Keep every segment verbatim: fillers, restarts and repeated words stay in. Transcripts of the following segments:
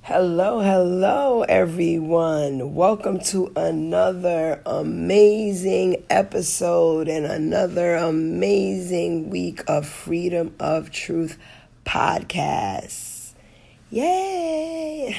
Hello, hello, everyone. Welcome to another amazing episode and another amazing week of Freedom of Truth podcasts. Yay!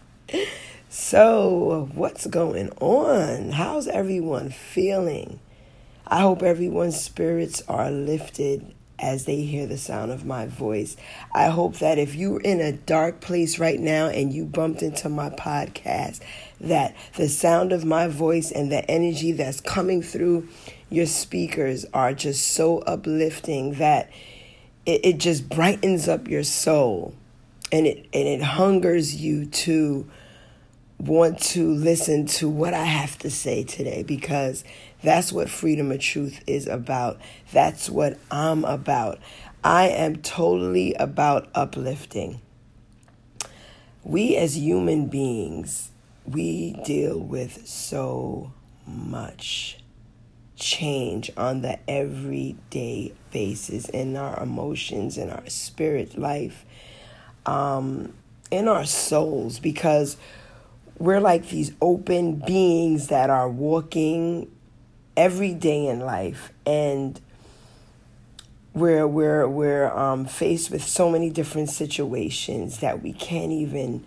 So, what's going on? How's everyone feeling? I hope everyone's spirits are lifted as they hear the sound of my voice. I hope that if you're in a dark place right now and you bumped into my podcast, that the sound of my voice and the energy that's coming through your speakers are just so uplifting that it, it just brightens up your soul, and it and it hungers you to want to listen to what I have to say today, because that's what Freedom of Truth is about. That's what I'm about. I am totally about uplifting. We as human beings, we deal with so much change on the everyday basis in our emotions, in our spirit life, um, in our souls, because we're like these open beings that are walking every day in life, and we're we're we're um, faced with so many different situations that we can't even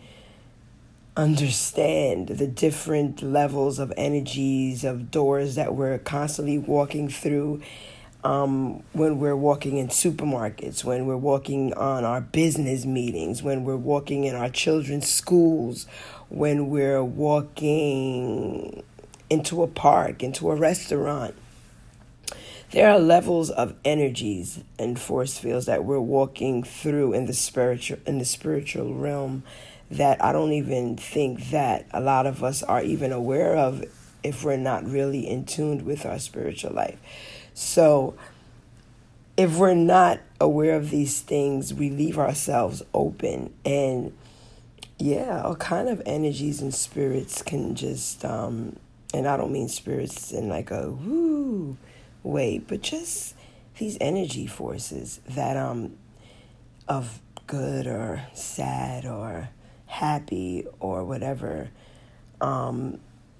understand the different levels of energies, of doors that we're constantly walking through. Um, when we're walking in supermarkets, when we're walking on our business meetings, when we're walking in our children's schools, when we're walking into a park, into a restaurant. There are levels of energies and force fields that we're walking through in the spiritual in the spiritual realm that I don't even think that a lot of us are even aware of if we're not really in tune with our spiritual life. So if we're not aware of these things, we leave ourselves open, and yeah, all kind of energies and spirits can just, um, and I don't mean spirits in like a woo way, but just these energy forces that um of good or sad or happy or whatever um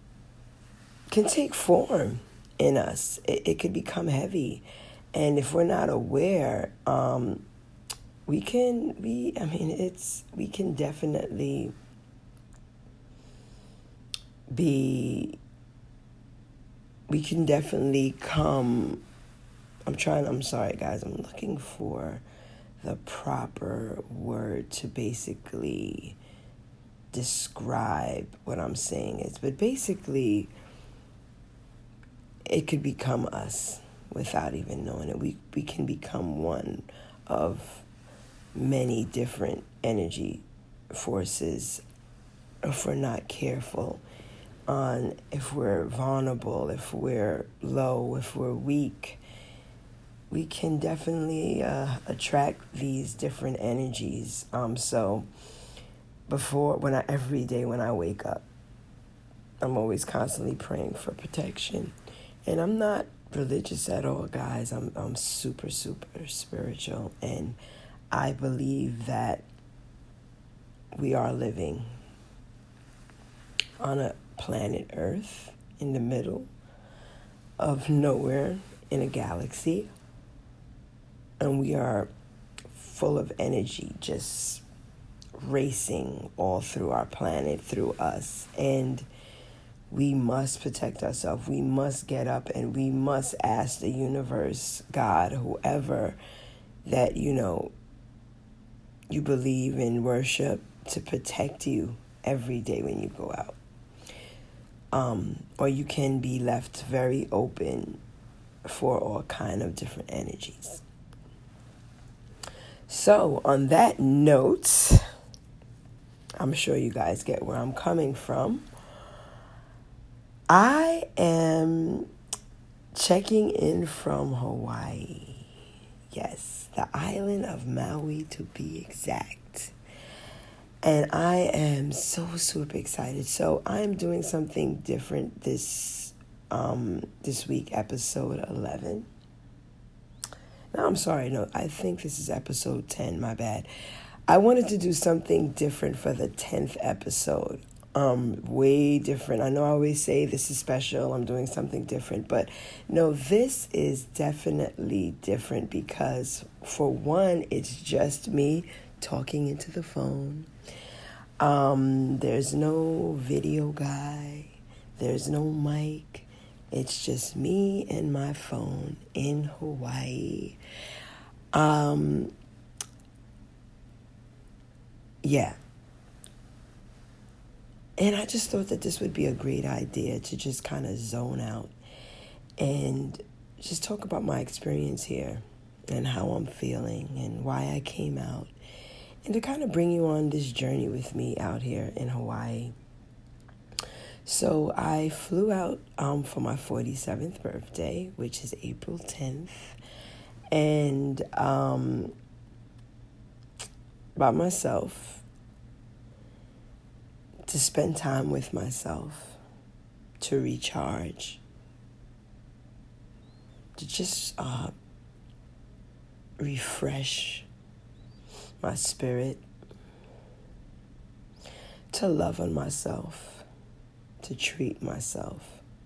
can take form in us. It, it could become heavy, and if we're not aware, um, we can be. I mean, it's we can definitely be. We can definitely come. I'm trying. I'm sorry, guys. I'm looking for the proper word to basically describe what I'm saying is, but basically, it could become us without even knowing it. We we can become one of many different energy forces if we're not careful, on if we're vulnerable, if we're low, if we're weak. We can definitely uh, attract these different energies. Um, so before, when I every day when I wake up, I'm always constantly praying for protection. And I'm not religious at all, guys. I'm I'm super, super spiritual. And I believe that we are living on a planet Earth in the middle of nowhere in a galaxy. And we are full of energy just racing all through our planet, through us. And we must protect ourselves. We must get up and we must ask the universe, God, whoever that, you know, you believe in, worship, to protect you every day when you go out. Um, or you can be left very open for all kind of different energies. So on that note, I'm sure you guys get where I'm coming from. I am checking in from Hawaii. Yes, the island of Maui to be exact. And I am so super excited. So I'm doing something different this um, this week, episode eleven. No, I'm sorry. No, I think this is episode ten. My bad. I wanted to do something different for the tenth episode. Um, way different. I know I always say this is special, I'm doing something different, but no, this is definitely different because, for one, it's just me talking into the phone. Um, there's no video guy, there's no mic. It's just me and my phone in Hawaii. Um, yeah. And I just thought that this would be a great idea to just kind of zone out and just talk about my experience here and how I'm feeling and why I came out, and to kind of bring you on this journey with me out here in Hawaii. So I flew out um, for my forty-seventh birthday, which is April tenth, and um, by myself, to spend time with myself, to recharge, to just uh, refresh my spirit, to love on myself, to treat myself,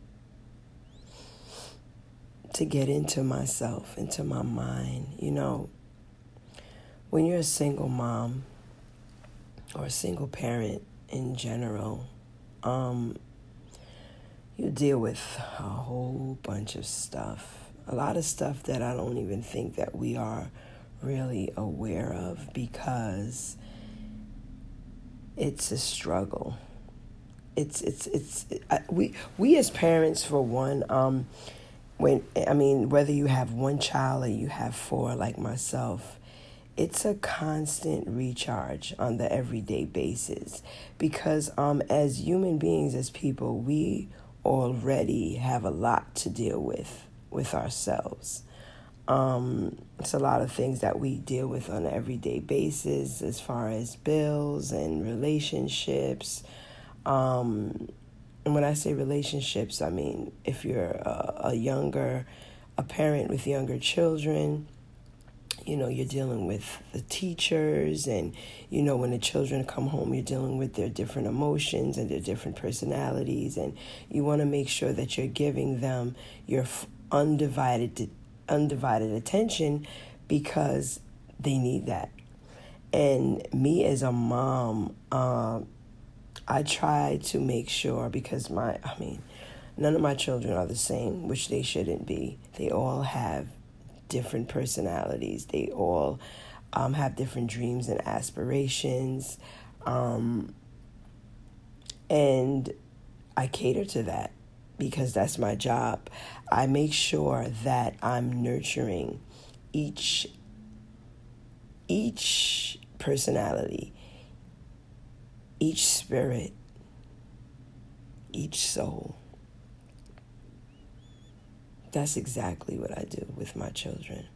to get into myself, into my mind. You know, when you're a single mom or a single parent in general, um, you deal with a whole bunch of stuff, a lot of stuff that I don't even think that we are really aware of, because it's a struggle. It's it's it's I, we we as parents, for one, um, when I mean whether you have one child or you have four like myself, it's a constant recharge on the everyday basis, because um, as human beings, as people, we already have a lot to deal with with ourselves. Um, it's a lot of things that we deal with on an everyday basis, as far as bills and relationships. Um, and when I say relationships, I mean if you're a, a younger, a parent with younger children, you know, you're dealing with the teachers, and, you know, when the children come home, you're dealing with their different emotions and their different personalities, and you want to make sure that you're giving them your undivided, undivided attention, because they need that. And me as a mom, um, I try to make sure, because my, I mean, none of my children are the same, which they shouldn't be. They all have different personalities. They all um, have different dreams and aspirations. Um, and I cater to that because that's my job. I make sure that I'm nurturing each, each personality, each spirit, each soul. That's exactly what I do with my children.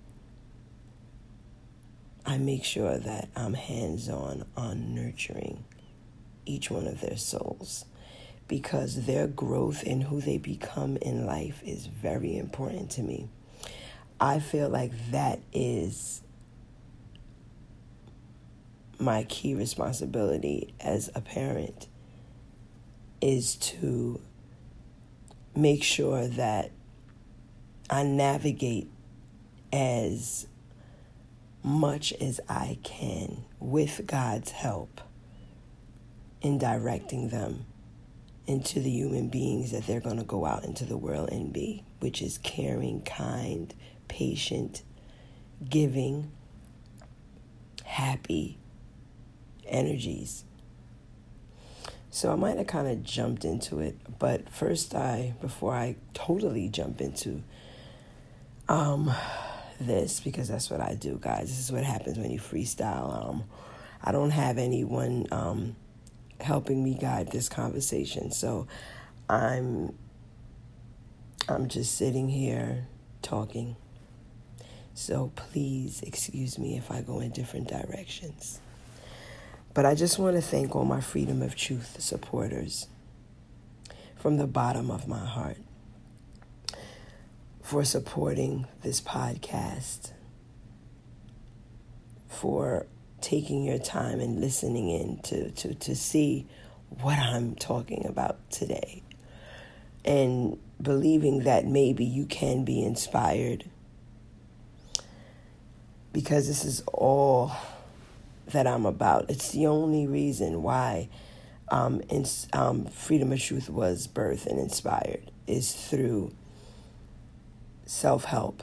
I make sure that I'm hands-on on nurturing each one of their souls, because their growth and who they become in life is very important to me. I feel like that is my key responsibility as a parent, is to make sure that I navigate as much as I can, with God's help, in directing them into the human beings that they're going to go out into the world and be, which is caring, kind, patient, giving, happy energies. So I might have kind of jumped into it, but first I, before I totally jump into Um, this, because that's what I do, guys. This is what happens when you freestyle. Um, I don't have anyone um, helping me guide this conversation, so I'm I'm just sitting here talking. So please excuse me if I go in different directions. But I just want to thank all my Freedom of Truth supporters from the bottom of my heart for supporting this podcast, for taking your time and listening in to, to, to see what I'm talking about today. And believing that maybe you can be inspired. Because this is all that I'm about. It's the only reason why um, in, um, Freedom of Truth was birthed and inspired, is through self-help.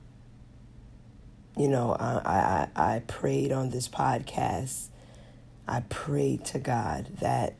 You know, I, I, I prayed on this podcast. I prayed to God that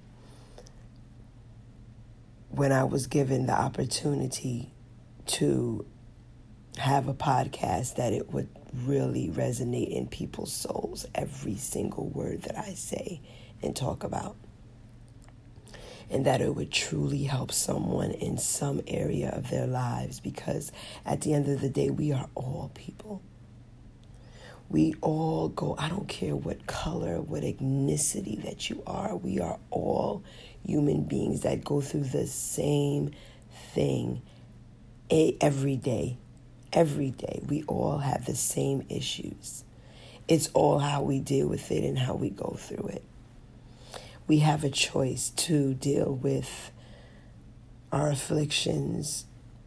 when I was given the opportunity to have a podcast, that it would really resonate in people's souls, every single word that I say and talk about. And that it would truly help someone in some area of their lives, because at the end of the day, we are all people. We all go, I don't care what color, what ethnicity that you are, we are all human beings that go through the same thing every day. Every day, we all have the same issues. It's all how we deal with it and how we go through it. We have a choice to deal with our afflictions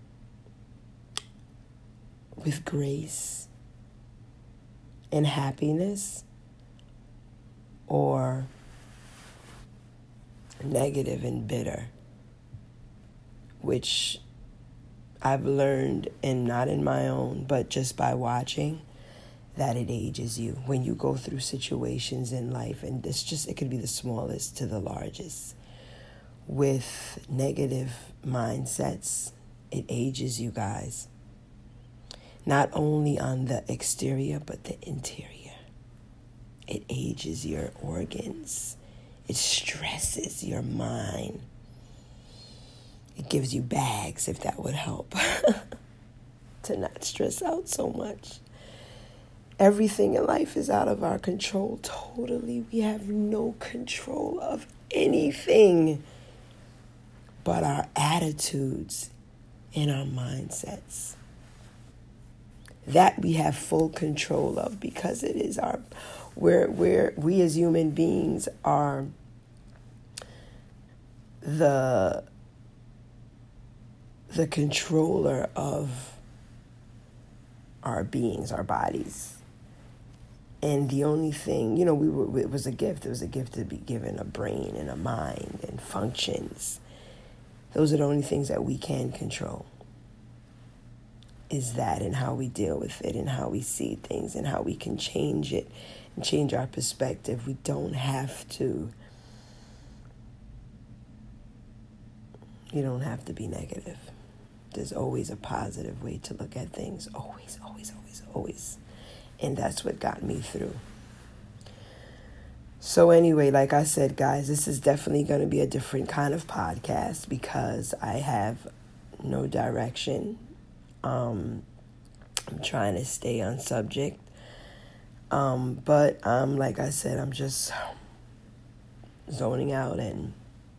with grace and happiness, or negative and bitter, which I've learned, and not in my own, but just by watching, that it ages you when you go through situations in life. And it's just, it could be the smallest to the largest. With negative mindsets, it ages you guys. Not only on the exterior, but the interior. It ages your organs. It stresses your mind. It gives you bags, if that would help, to not stress out so much. Everything in life is out of our control. Totally, we have no control of anything but our attitudes and our mindsets. That we have full control of, because it is our, where where we as human beings are the the controller of our beings, our bodies. And the only thing, you know, we were, it was a gift. It was a gift to be given a brain and a mind and functions. Those are the only things that we can control. Is that, and how we deal with it, and how we see things, and how we can change it and change our perspective. We don't have to, you don't have to be negative. There's always a positive way to look at things. Always, always, always, always. And that's what got me through. So anyway, like I said, guys, this is definitely going to be a different kind of podcast, because I have no direction. Um, I'm trying to stay on subject. Um, but um, like I said, I'm just zoning out and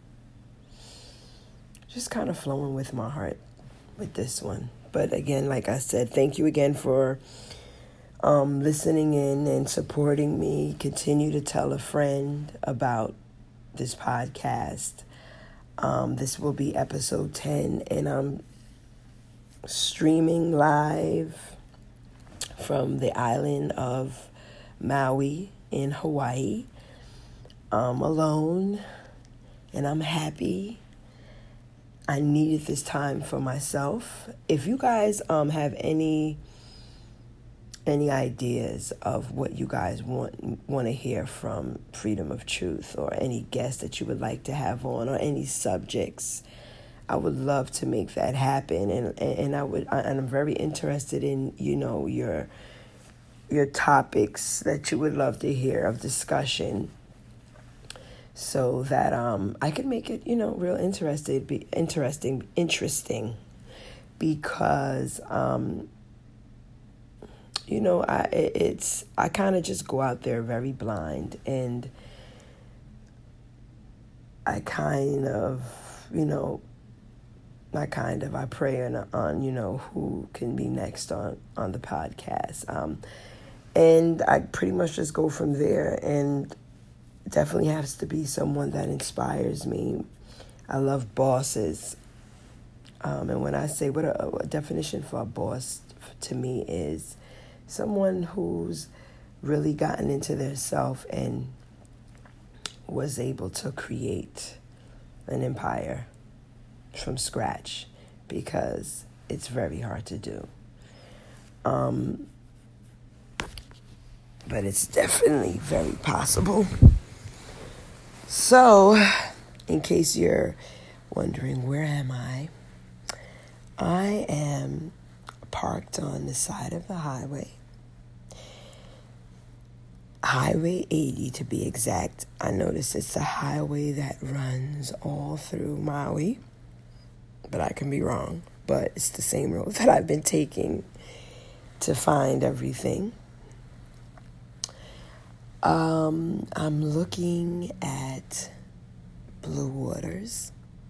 just kind of flowing with my heart with this one. But again, like I said, thank you again for um, listening in and supporting me. Continue to tell a friend about this podcast. Um, this will be episode ten, and I'm streaming live from the island of Maui in Hawaii. I'm alone, and I'm happy. I needed this time for myself. If you guys um have any any ideas of what you guys want want to hear from Freedom of Truth, or any guests that you would like to have on, or any subjects, I would love to make that happen. And and I would and I'm very interested in, you know, your your topics that you would love to hear of discussion, so that um I can make it, you know, real interested, be interesting, interesting, because um you know I it, it's I kind of just go out there very blind, and I kind of, you know, not kind of, I pray on, on you know, who can be next on, on the podcast. Um, And I pretty much just go from there, and definitely has to be someone that inspires me. I love bosses. Um, and when I say what a, a definition for a boss to me is someone who's really gotten into their self and was able to create an empire from scratch, because it's very hard to do. Um, but it's definitely very possible. So, in case you're wondering, where am I? I am parked on the side of the highway. Highway eighty to be exact. I notice it's a highway that runs all through Maui, but I can be wrong. But it's the same road that I've been taking to find everything. Um, I'm looking at blue waters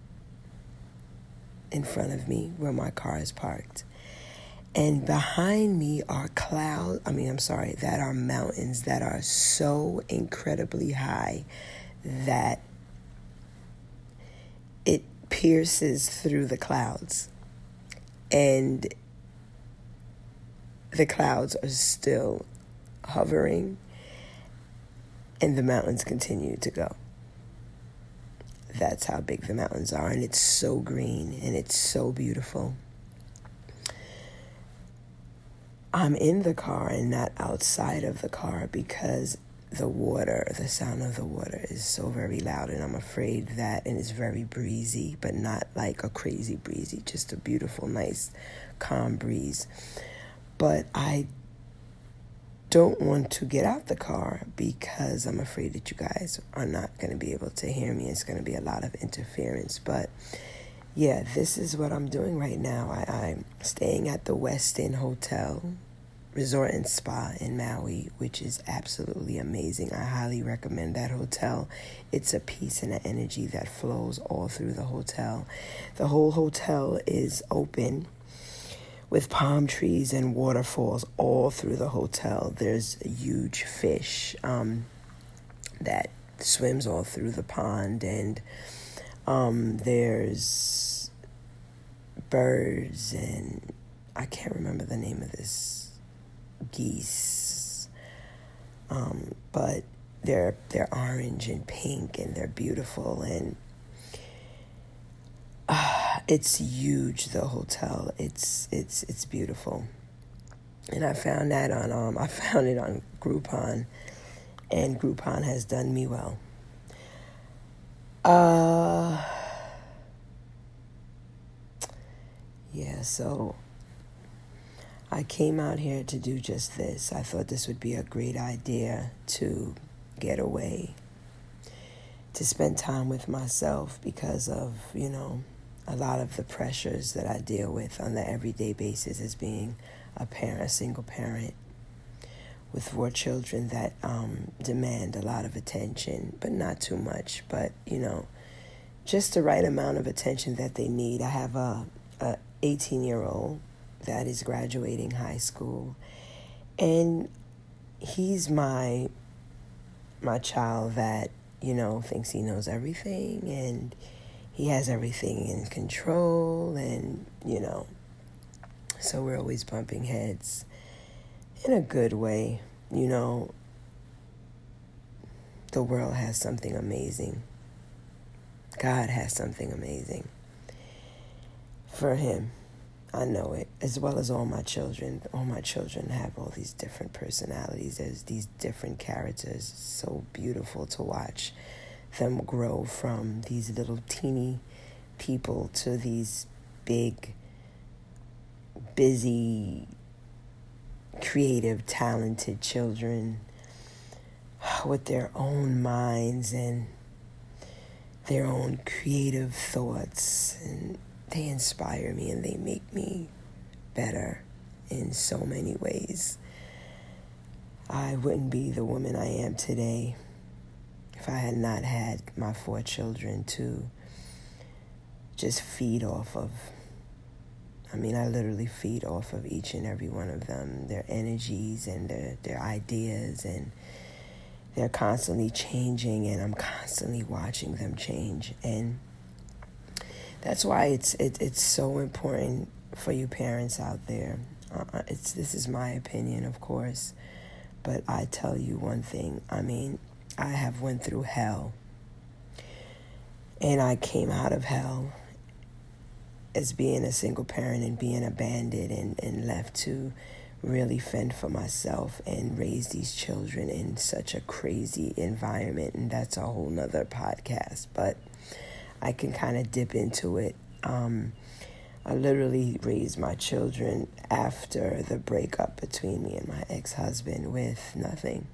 in front of me where my car is parked. And behind me are clouds, I mean, I'm sorry, that are mountains that are so incredibly high that it pierces through the clouds. And the clouds are still hovering, and the mountains continue to go. That's how big the mountains are, and it's so green, and it's so beautiful. I'm in the car and not outside of the car because the water, the sound of the water is so very loud, and I'm afraid that, and it's very breezy, but not like a crazy breezy, just a beautiful, nice, calm breeze. But I don't want to get out the car because I'm afraid that you guys are not going to be able to hear me. It's going to be a lot of interference. But yeah, this is what I'm doing right now. I, I'm staying at the Westin Hotel Resort and Spa in Maui, which is absolutely amazing. I highly recommend that hotel. It's a peace and an energy that flows all through the hotel. The whole hotel is open with palm trees and waterfalls all through the hotel. There's a huge fish um, that swims all through the pond, and um, there's birds, and I can't remember the name of this geese, um, but they're they're orange and pink, and they're beautiful, and uh, it's huge. The hotel, it's it's it's beautiful, and I found that on um I found it on Groupon, and Groupon has done me well. Uh, yeah, so I came out here to do just this. I thought this would be a great idea to get away, to spend time with myself because of, you know, a lot of the pressures that I deal with on the everyday basis as being a parent, a single parent with four children that um, demand a lot of attention, but not too much, but, you know, just the right amount of attention that they need. I have a, a eighteen-year-old that is graduating high school, and he's my my child that, you know, thinks he knows everything, and he has everything in control, and, you know, so we're always bumping heads in a good way. You know, the world has something amazing. God has something amazing for him. I know it, as well as all my children. All my children have all these different personalities. There's these different characters. It's so beautiful to watch them grow from these little teeny people to these big, busy, creative, talented children with their own minds and their own creative thoughts, and they inspire me and they make me better in so many ways. I wouldn't be the woman I am today if I had not had my four children to just feed off of. I mean, I literally feed off of each and every one of them, their energies and their, their ideas, and they're constantly changing, and I'm constantly watching them change. And that's why it's it, it's so important for you parents out there. Uh, it's this is my opinion, of course, but I tell you one thing. I mean, I have went through hell, and I came out of hell as being a single parent and being abandoned and, and left to really fend for myself and raise these children in such a crazy environment. And that's a whole nother podcast, but I can kind of dip into it. Um, I literally raised my children after the breakup between me and my ex-husband with nothing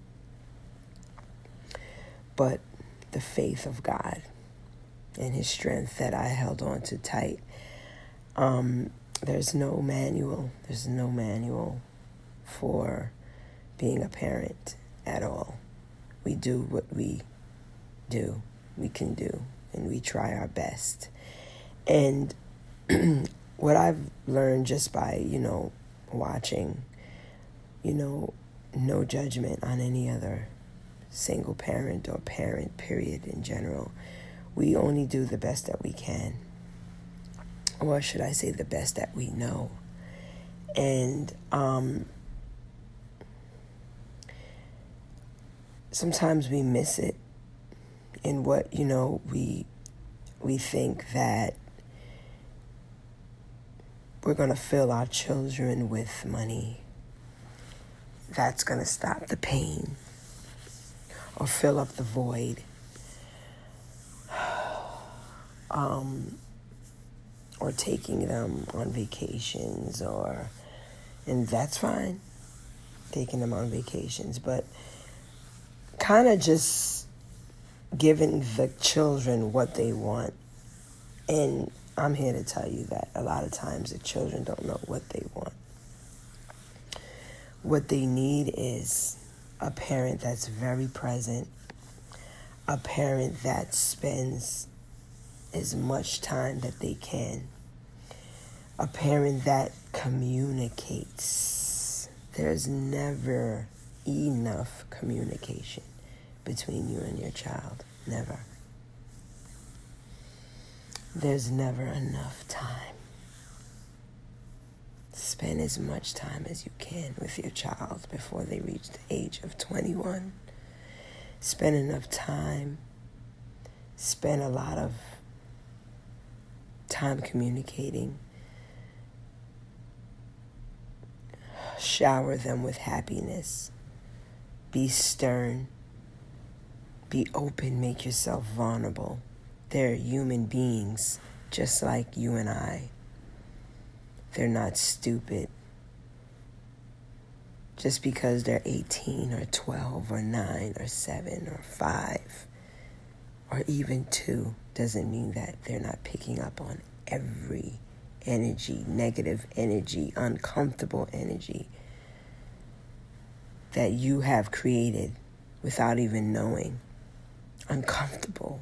but the faith of God and his strength that I held on to tight. Um, there's no manual. There's no manual for being a parent at all. We do what we do, we can do, and we try our best. And what I've learned just by, you know, watching, you know, no judgment on any other single parent or parent, period, in general. We only do the best that we can. Or should I say the best that we know. And um, sometimes we miss it in what, you know, we we think that we're going to fill our children with money. That's going to stop the pain or fill up the void. Um... or taking them on vacations, or, and that's fine, taking them on vacations, but kind of just giving the children what they want. And I'm here to tell you that a lot of times the children don't know what they want. What they need is a parent that's very present, a parent that spends as much time that they can. A parent that communicates. There's never enough communication between you and your child. Never. There's never enough time. Spend as much time as you can with your child before they reach the age of twenty-one. Spend enough time. Spend a lot of time communicating. Shower them with happiness. Be stern. Be open. Make yourself vulnerable. They're human beings just like you and I. They're not stupid. Just because they're eighteen or twelve or nine or seven or five or even two doesn't mean that they're not picking up on every energy, negative energy, uncomfortable energy that you have created without even knowing. Uncomfortable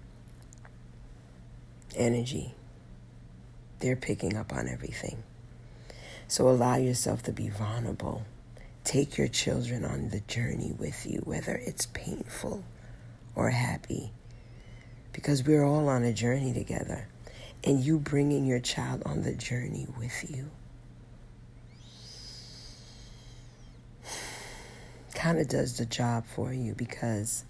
energy. They're picking up on everything. So allow yourself to be vulnerable. Take your children on the journey with you, whether it's painful or happy, because we're all on a journey together. And you bringing your child on the journey with you kind of does the job for you, because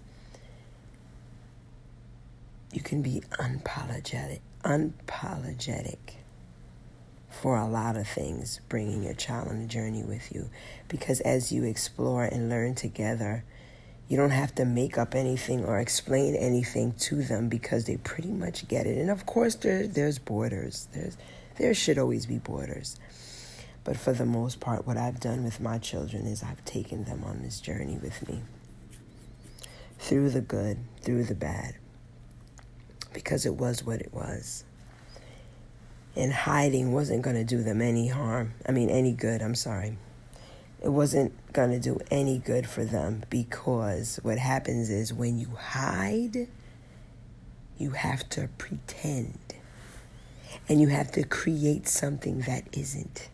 you can be unapologetic, unapologetic for a lot of things, bringing your child on the journey with you. Because as you explore and learn together, you don't have to make up anything or explain anything to them, because they pretty much get it. And of course, there, there's borders. There's, there should always be borders. But for the most part, what I've done with my children is I've taken them on this journey with me. Through the good, through the bad. Because it was what it was. And hiding wasn't going to do them any harm. I mean, any good, I'm sorry. It wasn't going to do any good for them, because what happens is when you hide, you have to pretend. And you have to create something that isn't.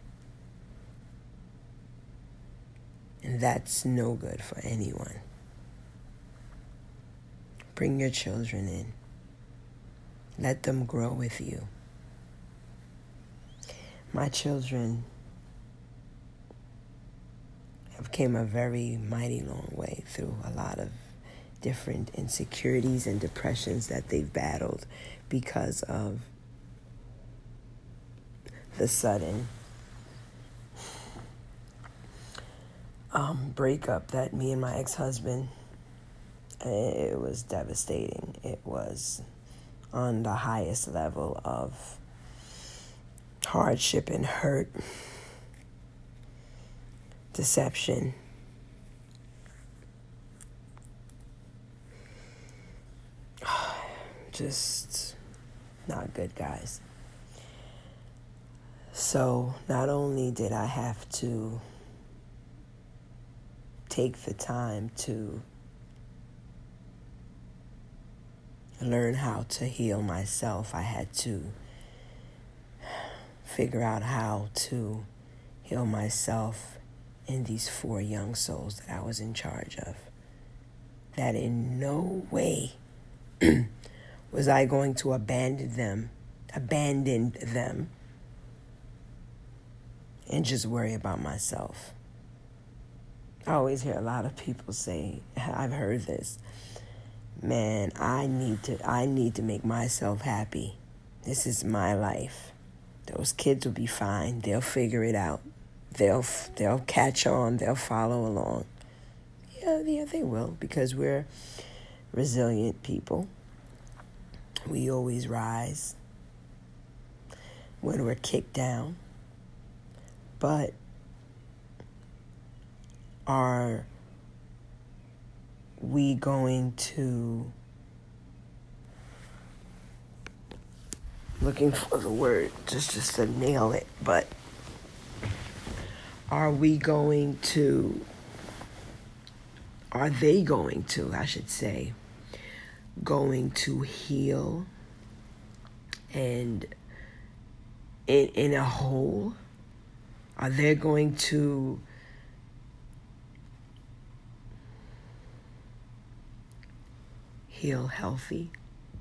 And that's no good for anyone. Bring your children in. Let them grow with you. My children have came a very mighty long way through a lot of different insecurities and depressions that they've battled because of the sudden um, breakup that me and my ex-husband, it was devastating. It was on the highest level of hardship and hurt, deception. Just not good, guys. So not only did I have to take the time to learn how to heal myself, I had to figure out how to heal myself and these four young souls that I was in charge of. That in no way was I going to abandon them, abandon them, and just worry about myself. I always hear a lot of people say, I've heard this, man, I need to I need to make myself happy. This is my life. Those kids will be fine. They'll figure it out. They'll they'll catch on. They'll follow along. Yeah, yeah, they will, because we're resilient people. We always rise when we're kicked down. But are we going to, looking for the word just, just to nail it, but are we going to, are they going to, I should say, going to heal and in, in a whole? Are they going to heal healthy?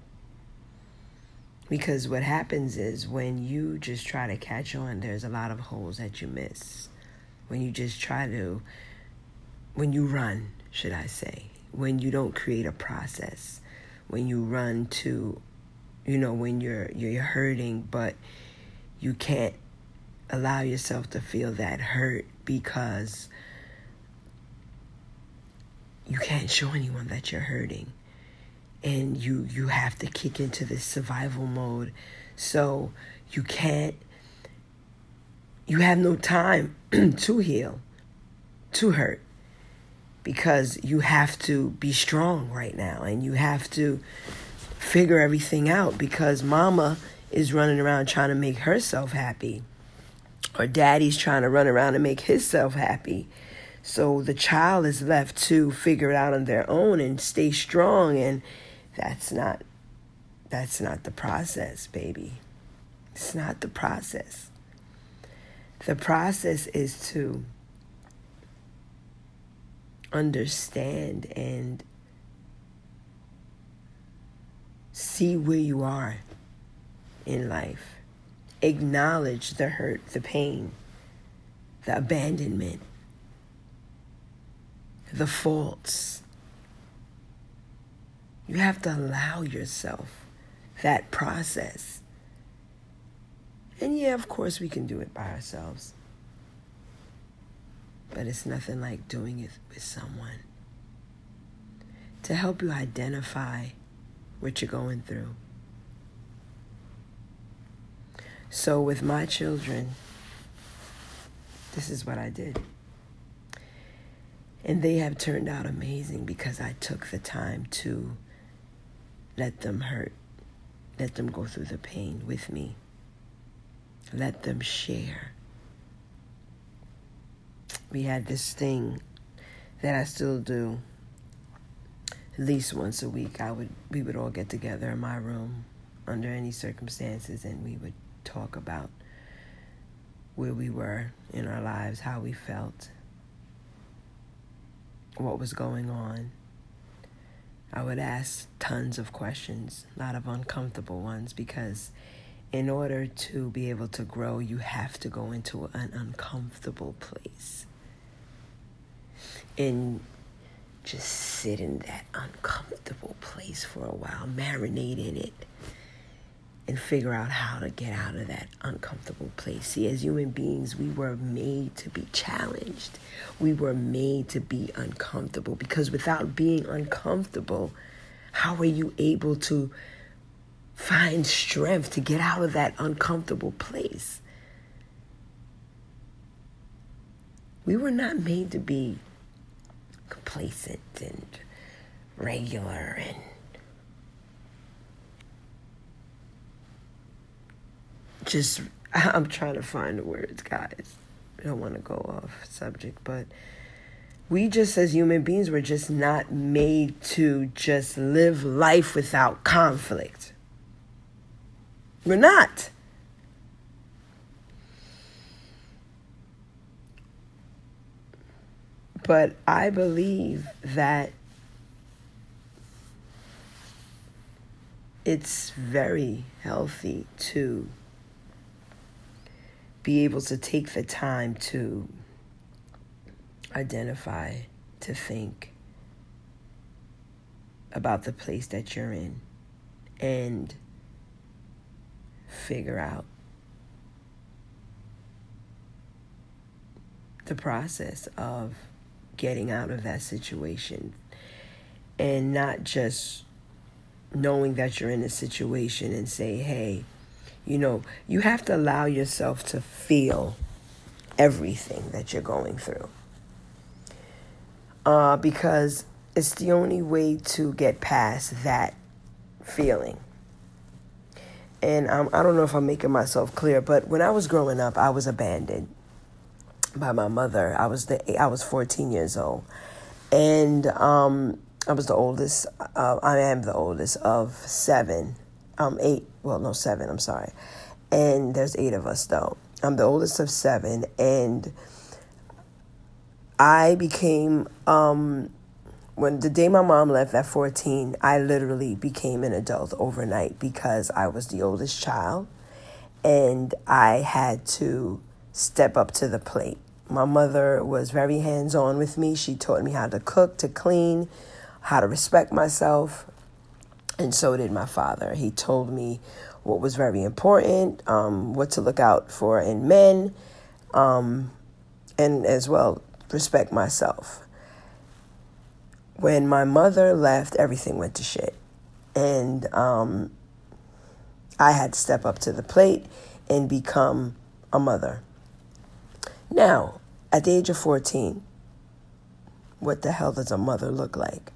Because what happens is when you just try to catch on, there's a lot of holes that you miss. When you just try to, when you run, should I say, when you don't create a process, when you run to, you know, when you're you're hurting, but you can't allow yourself to feel that hurt because you can't show anyone that you're hurting. And you, you have to kick into this survival mode. So you can't, you have no time to heal, to hurt. Because you have to be strong right now. And you have to figure everything out. Because mama is running around trying to make herself happy. Or daddy's trying to run around and make himself happy. So the child is left to figure it out on their own and stay strong. And that's not, that's not the process, baby. It's not the process. The process is to understand and see where you are in life. Acknowledge the hurt, the pain, the abandonment, the faults. You have to allow yourself that process. And yeah, of course, we can do it by ourselves. But it's nothing like doing it with someone to help you identify what you're going through. So with my children, this is what I did. And they have turned out amazing because I took the time to let them hurt, let them go through the pain with me, let them share. We had this thing that I still do. At least once a week, I would we would all get together in my room under any circumstances, and we would talk about where we were in our lives, how we felt, what was going on. I would ask tons of questions, a lot of uncomfortable ones, because in order to be able to grow, you have to go into an uncomfortable place and just sit in that uncomfortable place for a while, marinate in it, and figure out how to get out of that uncomfortable place. See, as human beings, we were made to be challenged. We were made to be uncomfortable, because without being uncomfortable, how are you able to find strength to get out of that uncomfortable place? We were not made to be complacent and regular and just, I'm trying to find the words, guys. I don't want to go off subject, but we just as human beings were just not made to just live life without conflict. We're not. But I believe that it's very healthy to be able to take the time to identify, to think about the place that you're in and figure out the process of getting out of that situation, and not just knowing that you're in a situation and say, hey, you know, you have to allow yourself to feel everything that you're going through. Uh, because it's the only way to get past that feeling. And um, I don't know if I'm making myself clear, but when I was growing up, I was abandoned by my mother. I was the I was fourteen years old, and um, I was the oldest. Uh, I am the oldest of seven, um, eight. Well, no, seven. I'm sorry, and there's eight of us though. I'm the oldest of seven, and I became um, when the day my mom left at fourteen, I literally became an adult overnight because I was the oldest child, and I had to step up to the plate. My mother was very hands-on with me. She taught me how to cook, to clean, how to respect myself, and so did my father. He told me what was very important, um, what to look out for in men, um, and as well, respect myself. When my mother left, everything went to shit. And um, I had to step up to the plate and become a mother. Now, at the age of fourteen, what the hell does a mother look like?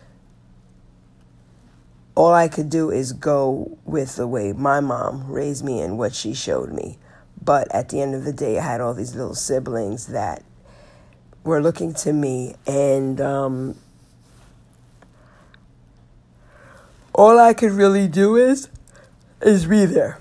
All I could do is go with the way my mom raised me and what she showed me. But at the end of the day, I had all these little siblings that were looking to me, and um, all I could really do is, is be there.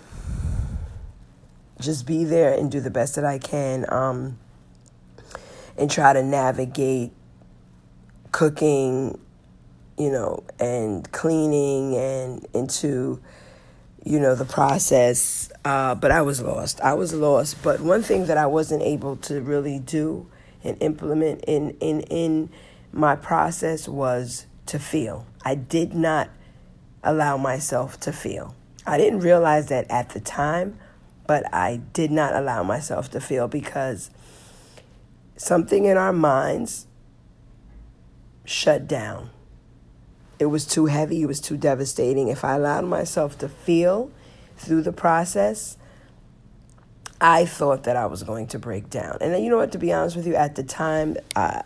Just be there and do the best that I can, um, and try to navigate cooking, you know, and cleaning and into, you know, the process. Uh, but I was lost. I was lost. But one thing that I wasn't able to really do and implement in, in, in my process was to feel. I did not allow myself to feel. I didn't realize that at the time, but I did not allow myself to feel because something in our minds shut down. It was too heavy. It was too devastating. If I allowed myself to feel through the process, I thought that I was going to break down. And then, you know what, to be honest with you, at the time, I,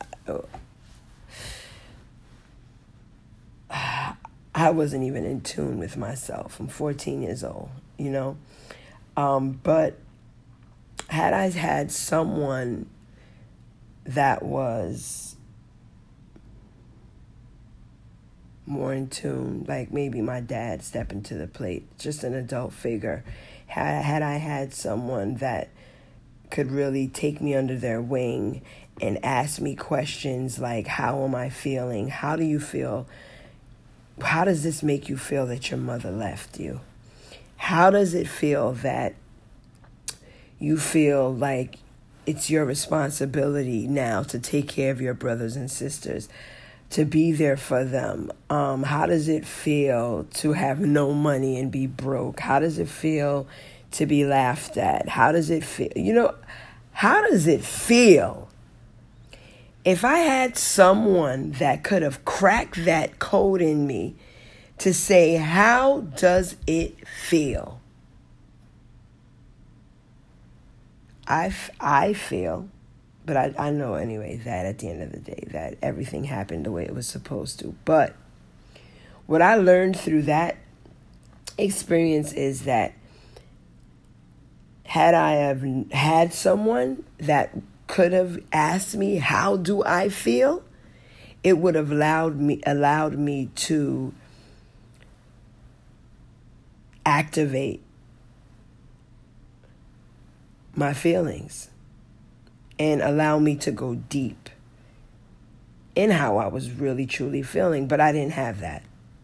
I wasn't even in tune with myself. I'm fourteen years old, you know. Um, but had I had someone that was more in tune, like maybe my dad stepping to the plate, just an adult figure, Had, had I had someone that could really take me under their wing and ask me questions like, how am I feeling? How do you feel? How does this make you feel that your mother left you? How does it feel that you feel like it's your responsibility now to take care of your brothers and sisters, to be there for them? Um, how does it feel to have no money and be broke? How does it feel to be laughed at? How does it feel? You know, how does it feel? If I had someone that could have cracked that code in me to say, how does it feel? I, I feel, but I, I know anyway that at the end of the day that everything happened the way it was supposed to. But what I learned through that experience is that had I have had someone that could have asked me, how do I feel? It would have allowed me, allowed me to activate my feelings and allow me to go deep in how I was really, truly feeling. But I didn't have that.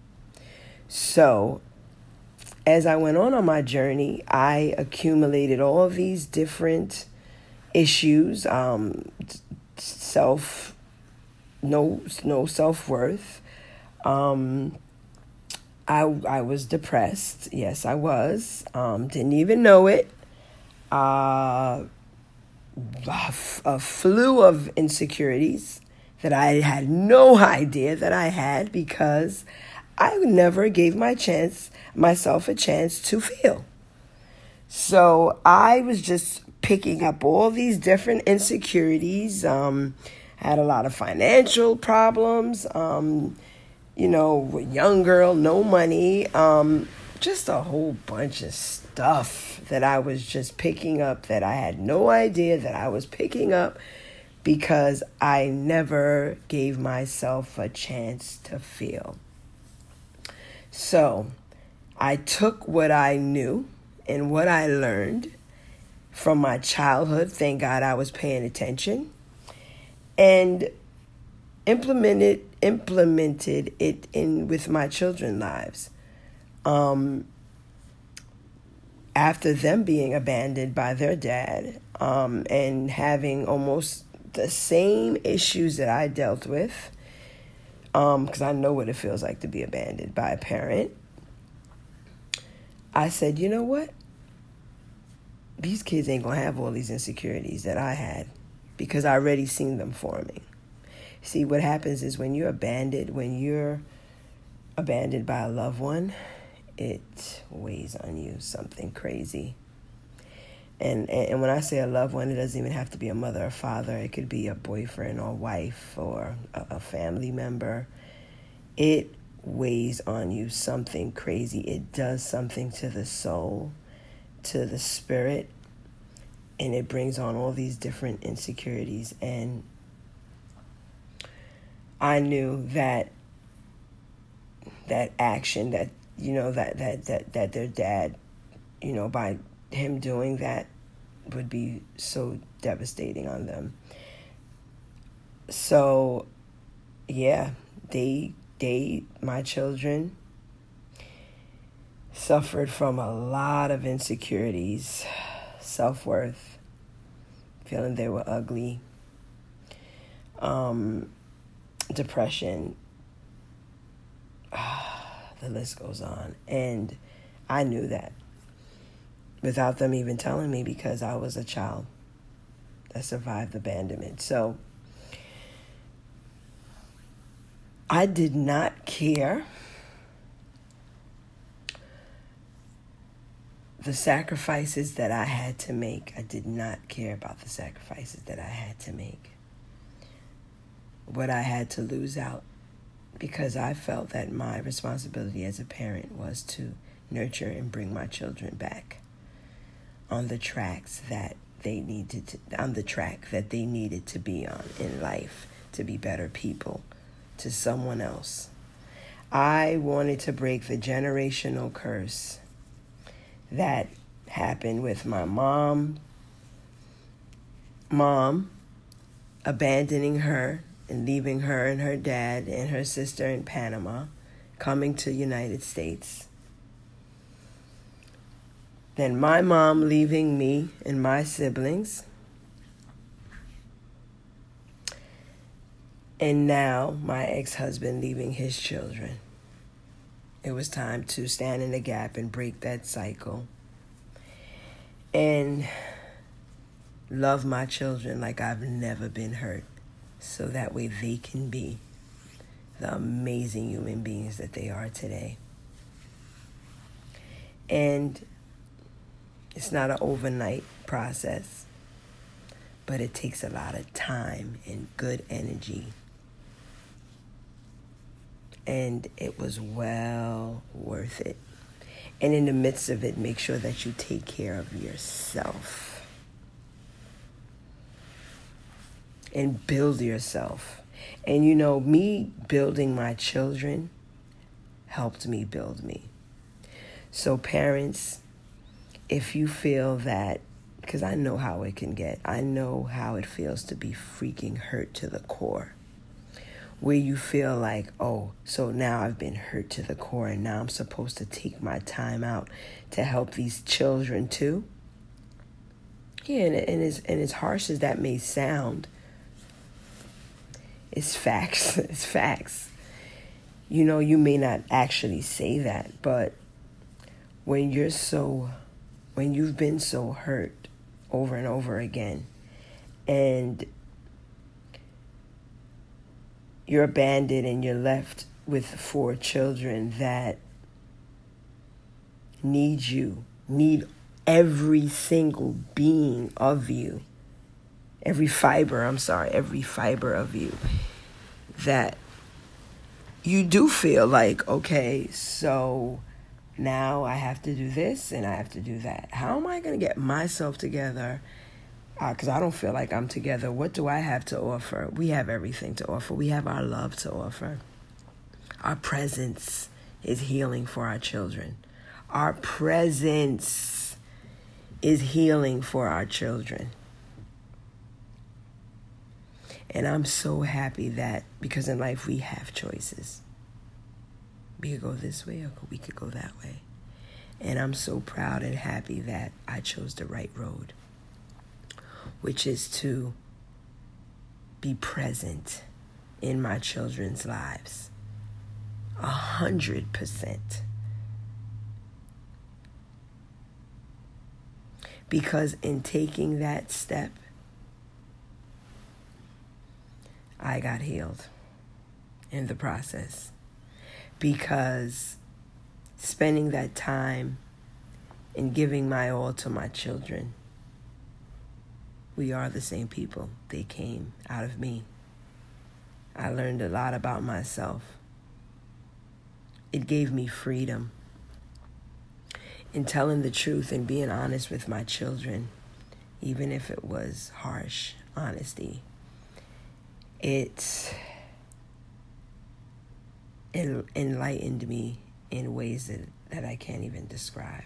So as I went on on my journey, I accumulated all of these different issues, um, self, no, no self-worth. Um, I, I was depressed. Yes, I was. Um, didn't even know it. Uh, a slew of insecurities that I had no idea that I had because I never gave my chance, myself a chance to feel. So I was just picking up all these different insecurities. Um, had a lot of financial problems. Um, you know, young girl, no money. Um, just a whole bunch of stuff that I was just picking up that I had no idea that I was picking up because I never gave myself a chance to feel. So I took what I knew and what I learned from my childhood, thank God I was paying attention, and implemented implemented it in with my children's lives. Um, after them being abandoned by their dad, um, and having almost the same issues that I dealt with, um, because I know what it feels like to be abandoned by a parent, I said, you know what? These kids ain't going to have all these insecurities that I had because I already seen them forming. See, what happens is when you're abandoned, when you're abandoned by a loved one, it weighs on you something crazy. And, and when I say a loved one, it doesn't even have to be a mother or father. It could be a boyfriend or wife or a, a family member. It weighs on you something crazy. It does something to the soul, to the spirit, and it brings on all these different insecurities. And I knew that that action, that, you know, that, that, that, that their dad, you know, by him doing that would be so devastating on them. So, yeah, they, they, my children suffered from a lot of insecurities, self-worth, feeling they were ugly, um, depression, the list goes on. And I knew that without them even telling me because I was a child that survived abandonment. So I did not care the sacrifices that I had to make. I did not care about the sacrifices that I had to make, what I had to lose out, because I felt that my responsibility as a parent was to nurture and bring my children back on the tracks that they needed to, on the track that they needed to be on in life, to be better people to someone else. I wanted to break the generational curse that happened with my mom, mom abandoning her and leaving her and her dad and her sister in Panama, coming to the United States. Then my mom leaving me and my siblings. And now my ex-husband leaving his children. It was time to stand in the gap and break that cycle. And love my children like I've never been hurt. So that way they can be the amazing human beings that they are today. And it's not an overnight process, but it takes a lot of time and good energy. And it was well worth it. And in the midst of it, make sure that you take care of yourself. And build yourself. And you know, me building my children helped me build me. So parents, if you feel that, because I know how it can get, I know how it feels to be freaking hurt to the core. Where you feel like, oh, so now I've been hurt to the core and now I'm supposed to take my time out to help these children too. Yeah, and, and, as, and as harsh as that may sound, it's facts. It's facts. You know, you may not actually say that, but when you're so, when you've been so hurt over and over again, and you're abandoned and you're left with four children that need you, need every single being of you, every fiber, I'm sorry, every fiber of you, that you do feel like, okay, so now I have to do this and I have to do that. How am I going to get myself together? Because uh, I don't feel like I'm together. What do I have to offer? We have everything to offer. We have our love to offer. Our presence is healing for our children. Our presence is healing for our children. And I'm so happy that, because in life we have choices. We could go this way or we could go that way. And I'm so proud and happy that I chose the right road, which is to be present in my children's lives. A hundred percent. Because in taking that step, I got healed in the process. Because spending that time and giving my all to my children, we are the same people. They came out of me. I learned a lot about myself. It gave me freedom. In telling the truth and being honest with my children, even if it was harsh honesty, it en- enlightened me in ways that, that I can't even describe.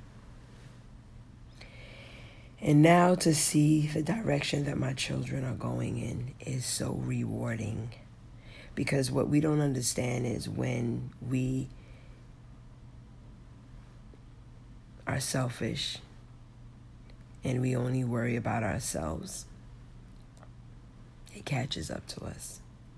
And now to see the direction that my children are going in is so rewarding. Because what we don't understand is when we are selfish and we only worry about ourselves, it catches up to us.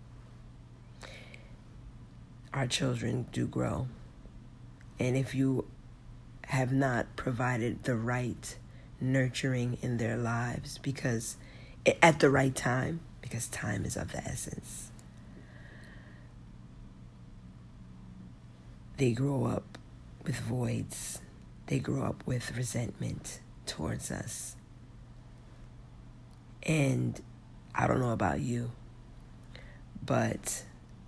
Our children do grow. And if you have not provided the right nurturing in their lives, because at the right time, because time is of the essence, they grow up with voids. They grow up with resentment towards us. And I don't know about you, but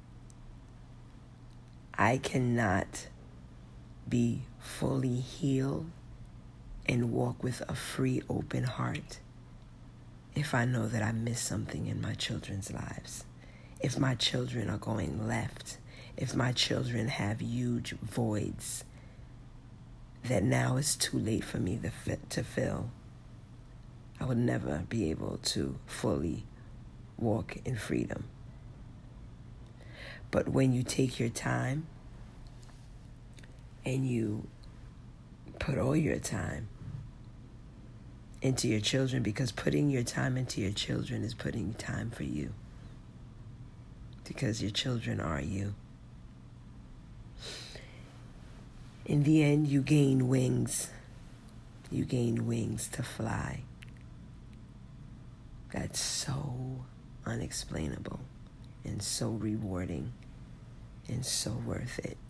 I cannot be fully healed and walk with a free, open heart if I know that I missed something in my children's lives. If my children are going left, if my children have huge voids, that now it's too late for me to, fit, to fill. I would never be able to fully walk in freedom. But when you take your time and you put all your time into your children, because putting your time into your children is putting time for you, because your children are you. In the end, you gain wings. You gain wings to fly. That's so unexplainable and so rewarding and so worth it.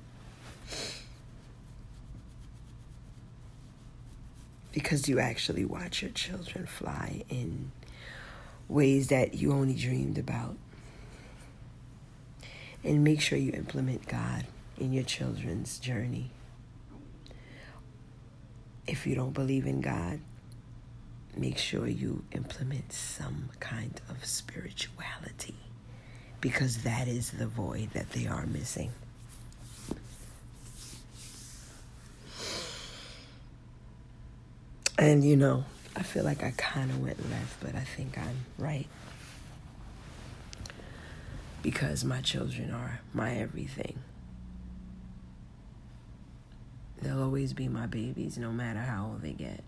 Because you actually watch your children fly in ways that you only dreamed about. And make sure you implement God in your children's journey. If you don't believe in God, make sure you implement some kind of spirituality, because that is the void that they are missing. And you know, I feel like I kind of went left, but I think I'm right. Because my children are my everything. They'll always be my babies, no matter how old they get.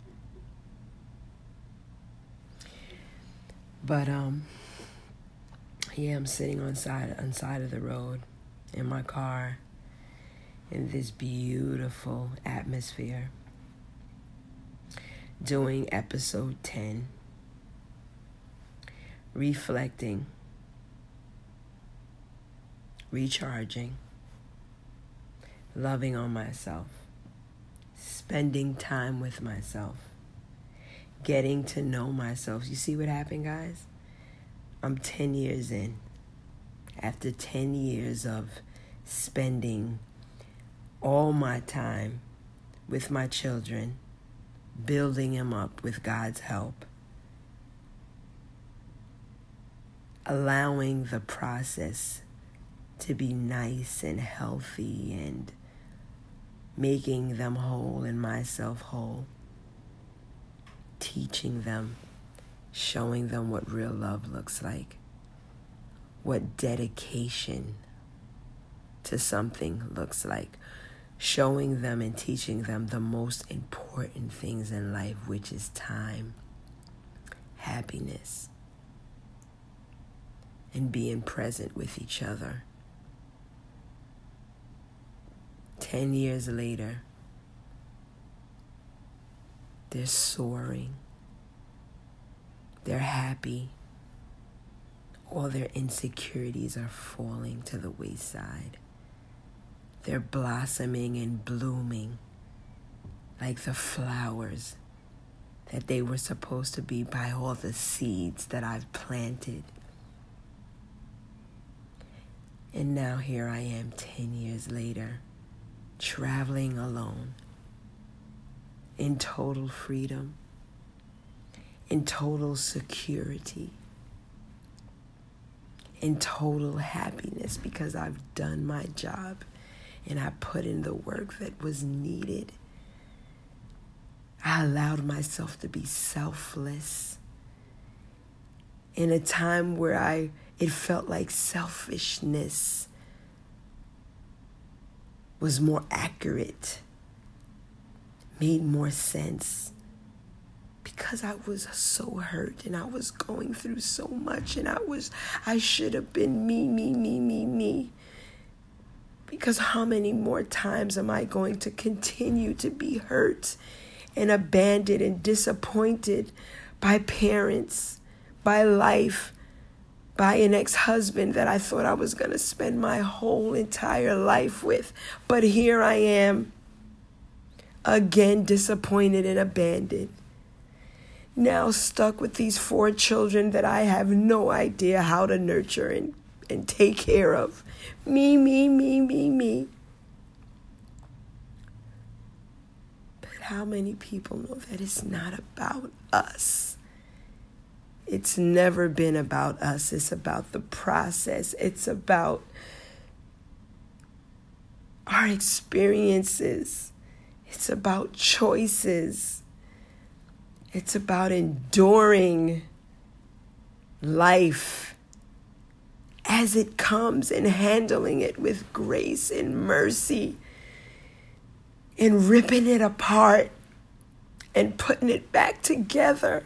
But, um, yeah, I'm sitting on side, on side of the road in my car in this beautiful atmosphere, doing episode ten, reflecting, recharging, loving on myself, spending time with myself, getting to know myself. You see what happened, guys? I'm ten years in. After ten years of spending all my time with my children, building them up with God's help, allowing the process to be nice and healthy and making them whole and myself whole, teaching them, showing them what real love looks like, what dedication to something looks like, showing them and teaching them the most important things in life, which is time, happiness, and being present with each other. Ten years later, they're soaring. They're happy. All their insecurities are falling to the wayside. They're blossoming and blooming like the flowers that they were supposed to be by all the seeds that I've planted. And now here I am ten years later, traveling alone, in total freedom, in total security, in total happiness, because I've done my job and I put in the work that was needed. I allowed myself to be selfless in a time where I it felt like selfishness was more accurate, made more sense, because I was so hurt and I was going through so much, and I was I should have been me, me, me, me, me. Because how many more times am I going to continue to be hurt and abandoned and disappointed by parents, by life, by an ex-husband that I thought I was going to spend my whole entire life with? But here I am, again disappointed and abandoned. Now stuck with these four children that I have no idea how to nurture and, and take care of. Me, me, me, me, me. But how many people know that it's not about us? It's never been about us. It's about the process. It's about our experiences. It's about choices. It's about enduring life as it comes and handling it with grace and mercy and ripping it apart and putting it back together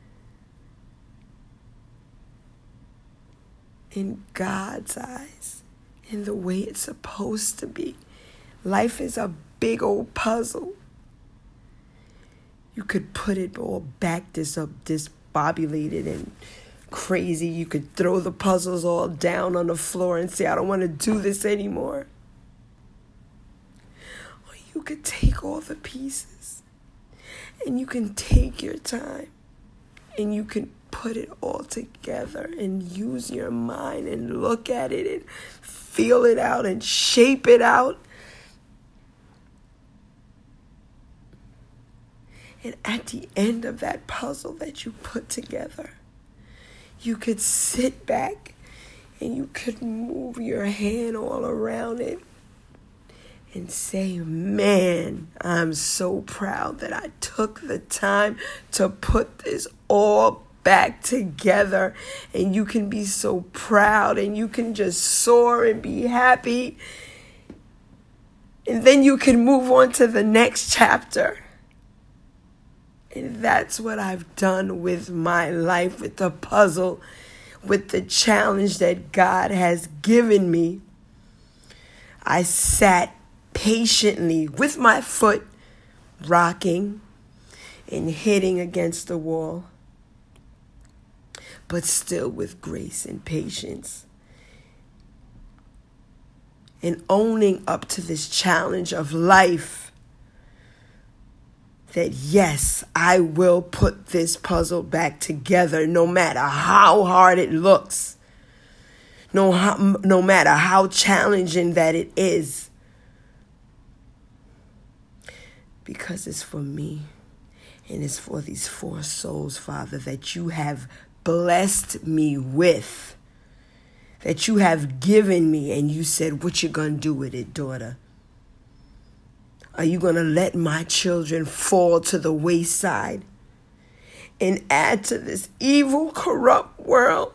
in God's eyes, in the way it's supposed to be. Life is a big old puzzle. You could put it all back this up, disbobulated and crazy. You could throw the puzzles all down on the floor and say, I don't want to do this anymore. Or you could take all the pieces and you can take your time and you can put it all together and use your mind and look at it and feel it out and shape it out. And at the end of that puzzle that you put together, you could sit back and you could move your hand all around it and say, man, I'm so proud that I took the time to put this all back together. And you can be so proud and you can just soar and be happy. And then you can move on to the next chapter. And that's what I've done with my life, with the puzzle, with the challenge that God has given me. I sat patiently with my foot rocking and hitting against the wall, but still with grace and patience. And owning up to this challenge of life, that yes, I will put this puzzle back together no matter how hard it looks, no, how, no matter how challenging that it is, because it's for me and it's for these four souls, Father, that you have blessed me with, that you have given me, and you said, what you gonna do with it, daughter? Are you going to let my children fall to the wayside and add to this evil, corrupt world?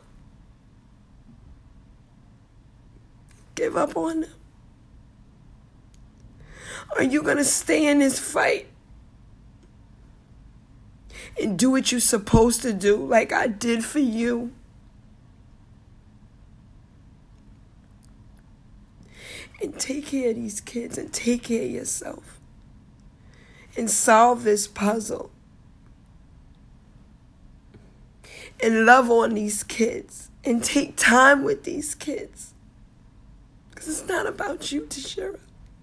Give up on them? Are you going to stay in this fight and do what you're supposed to do like I did for you? And take care of these kids and take care of yourself. And solve this puzzle. And love on these kids. And take time with these kids. Because it's not about you, Tashira.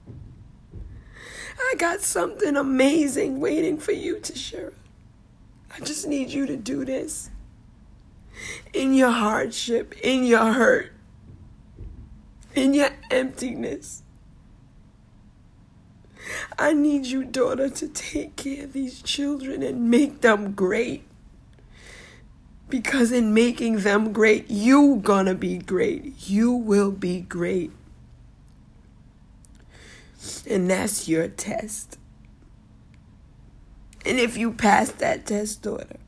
I got something amazing waiting for you, Tashira. I just need you to do this. In your hardship, in your hurt, in your emptiness. I need you, daughter, to take care of these children and make them great. Because in making them great, you gonna be great. You will be great. And that's your test. And if you pass that test, daughter,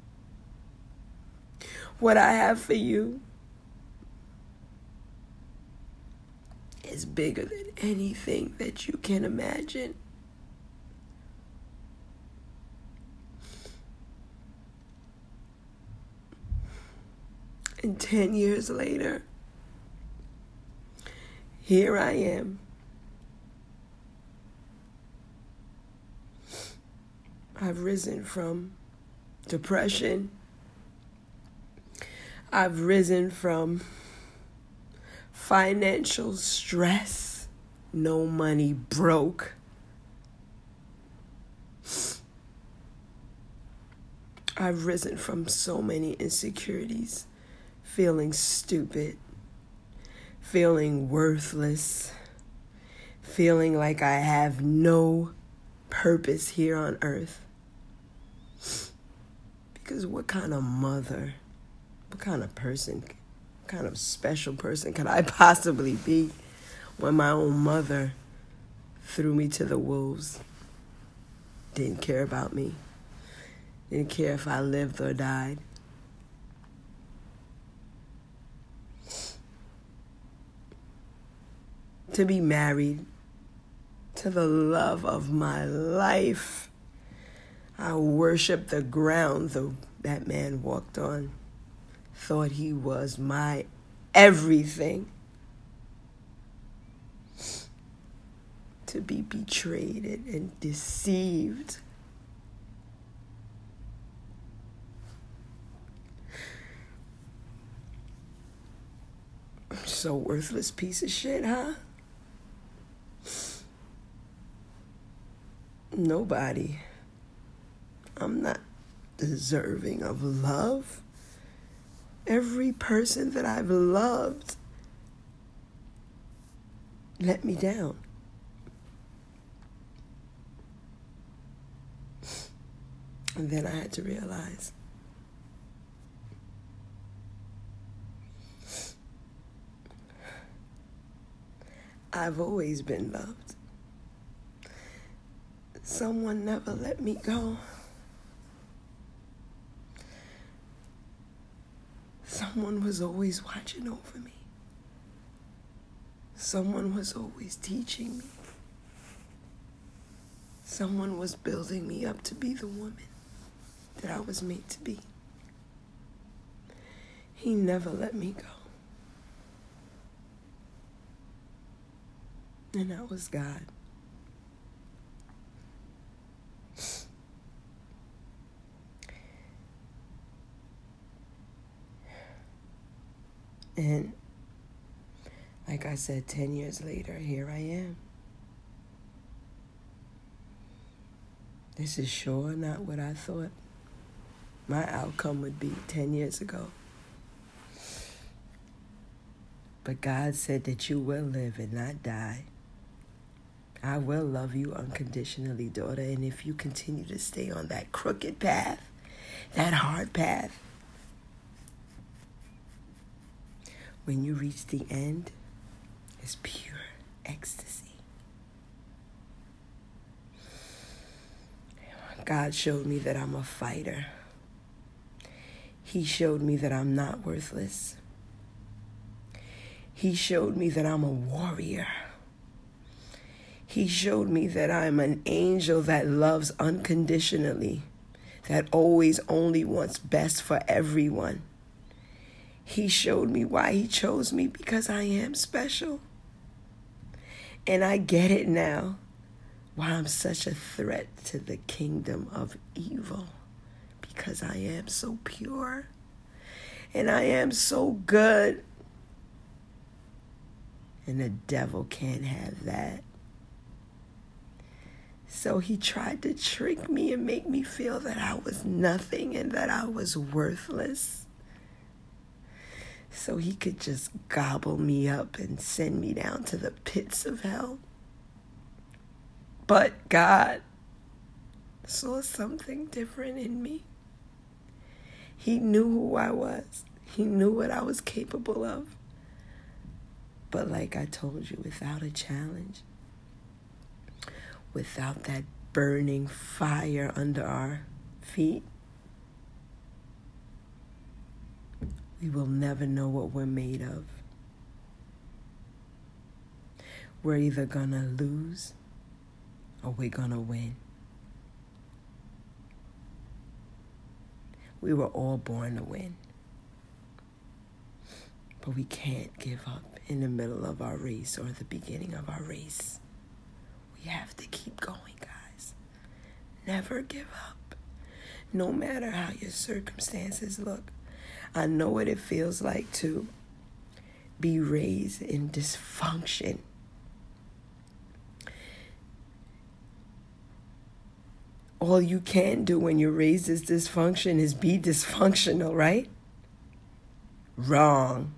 what I have for you is bigger than anything that you can imagine. And ten years later, here I am. I've risen from depression. I've risen from financial stress, no money, broke. I've risen from so many insecurities, feeling stupid, feeling worthless, feeling like I have no purpose here on earth. Because what kind of mother, what kind of person, what kind of special person could I possibly be when my own mother threw me to the wolves? Didn't care about me. Didn't care if I lived or died. To be married to the love of my life. I worshiped the ground the, that man walked on. Thought he was my everything. To be betrayed and deceived. So worthless piece of shit, huh? Nobody. I'm not deserving of love. Every person that I've loved let me down. And then I had to realize I've always been loved. Someone never let me go. Someone was always watching over me. Someone was always teaching me. Someone was building me up to be the woman that I was made to be. He never let me go. And that was God. And like I said, ten years later, here I am. This is sure not what I thought my outcome would be ten years ago. But God said that you will live and not die. I will love you unconditionally, daughter. And if you continue to stay on that crooked path, that hard path, when you reach the end, it's pure ecstasy. God showed me that I'm a fighter. He showed me that I'm not worthless. He showed me that I'm a warrior. He showed me that I'm an angel that loves unconditionally, that always only wants best for everyone. He showed me why he chose me, because I am special. And I get it now, why I'm such a threat to the kingdom of evil, because I am so pure and I am so good. And the devil can't have that. So he tried to trick me and make me feel that I was nothing and that I was worthless, so he could just gobble me up and send me down to the pits of hell. But God saw something different in me. He knew who I was. He knew what I was capable of. But like I told you, without a challenge, without that burning fire under our feet, we will never know what we're made of. We're either gonna lose or we're gonna win. We were all born to win. But we can't give up in the middle of our race or the beginning of our race. We have to keep going, guys. Never give up. No matter how your circumstances look. I know what it feels like to be raised in dysfunction. All you can do when you're raised as dysfunction is be dysfunctional, right? Wrong.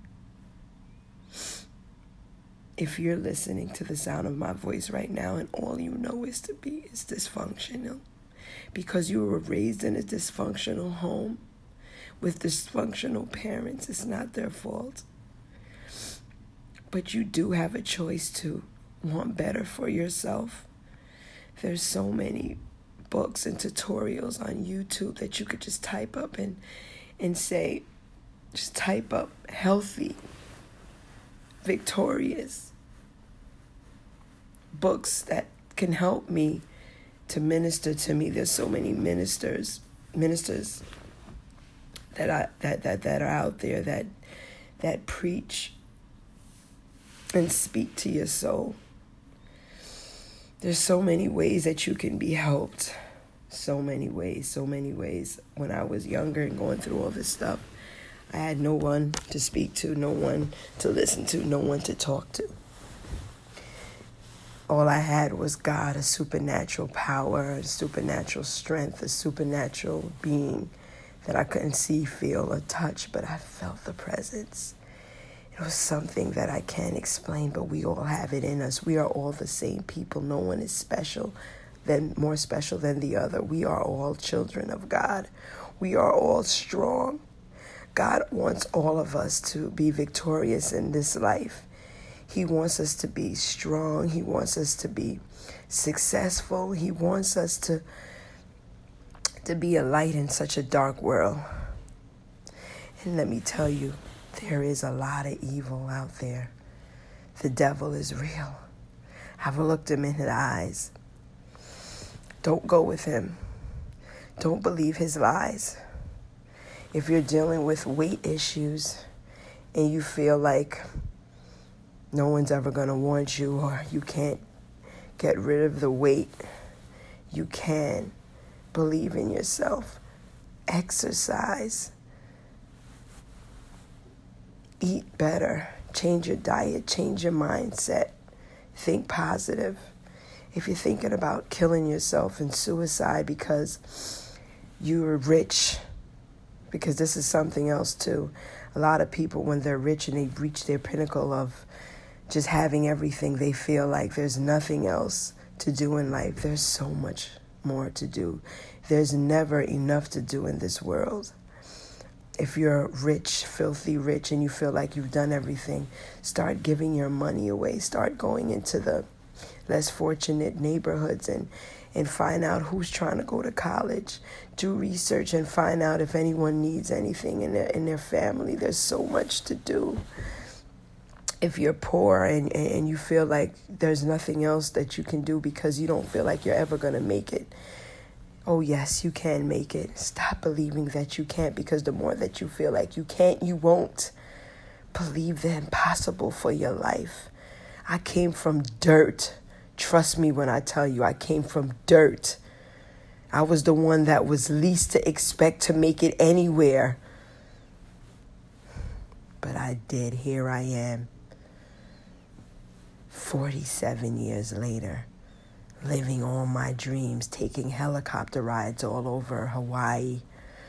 If you're listening to the sound of my voice right now and all you know is to be is dysfunctional because you were raised in a dysfunctional home with dysfunctional parents, it's not their fault. But you do have a choice to want better for yourself. There's so many books and tutorials on YouTube that you could just type up and, and say, just type up healthy, victorious books that can help me to minister to me. There's so many ministers, ministers that I that, that, that are out there that that preach and speak to your soul. There's so many ways that you can be helped. So many ways, so many ways. When I was younger and going through all this stuff, I had no one to speak to, no one to listen to, no one to talk to. All I had was God, a supernatural power, a supernatural strength, a supernatural being that I couldn't see, feel, or touch, but I felt the presence. It was something that I can't explain, but we all have it in us. We are all the same people. No one is special, than more special than the other. We are all children of God. We are all strong. God wants all of us to be victorious in this life. He wants us to be strong. He wants us to be successful. He wants us to, to be a light in such a dark world. And let me tell you, there is a lot of evil out there. The devil is real. I've looked him in the eyes. Don't go with him. Don't believe his lies. If you're dealing with weight issues and you feel like no one's ever going to want you, or you can't get rid of the weight, you can. Believe in yourself. Exercise. Eat better. Change your diet. Change your mindset. Think positive. If you're thinking about killing yourself and suicide because you're rich, because this is something else too. A lot of people, when they're rich and they've reached their pinnacle of just having everything, they feel like there's nothing else to do in life. There's so much more to do. There's never enough to do in this world. If you're rich, filthy rich, and you feel like you've done everything, start giving your money away. Start going into the less fortunate neighborhoods and, and find out who's trying to go to college. Do research and find out if anyone needs anything in their, in their family. There's so much to do. If you're poor and, and you feel like there's nothing else that you can do because you don't feel like you're ever going to make it, oh, yes, you can make it. Stop believing that you can't, because the more that you feel like you can't, you won't. Believe the impossible for your life. I came from dirt. Trust me when I tell you, I came from dirt. I was the one that was least to expect to make it anywhere. But I did. Here I am. forty-seven years later. Living all my dreams, taking helicopter rides all over Hawaii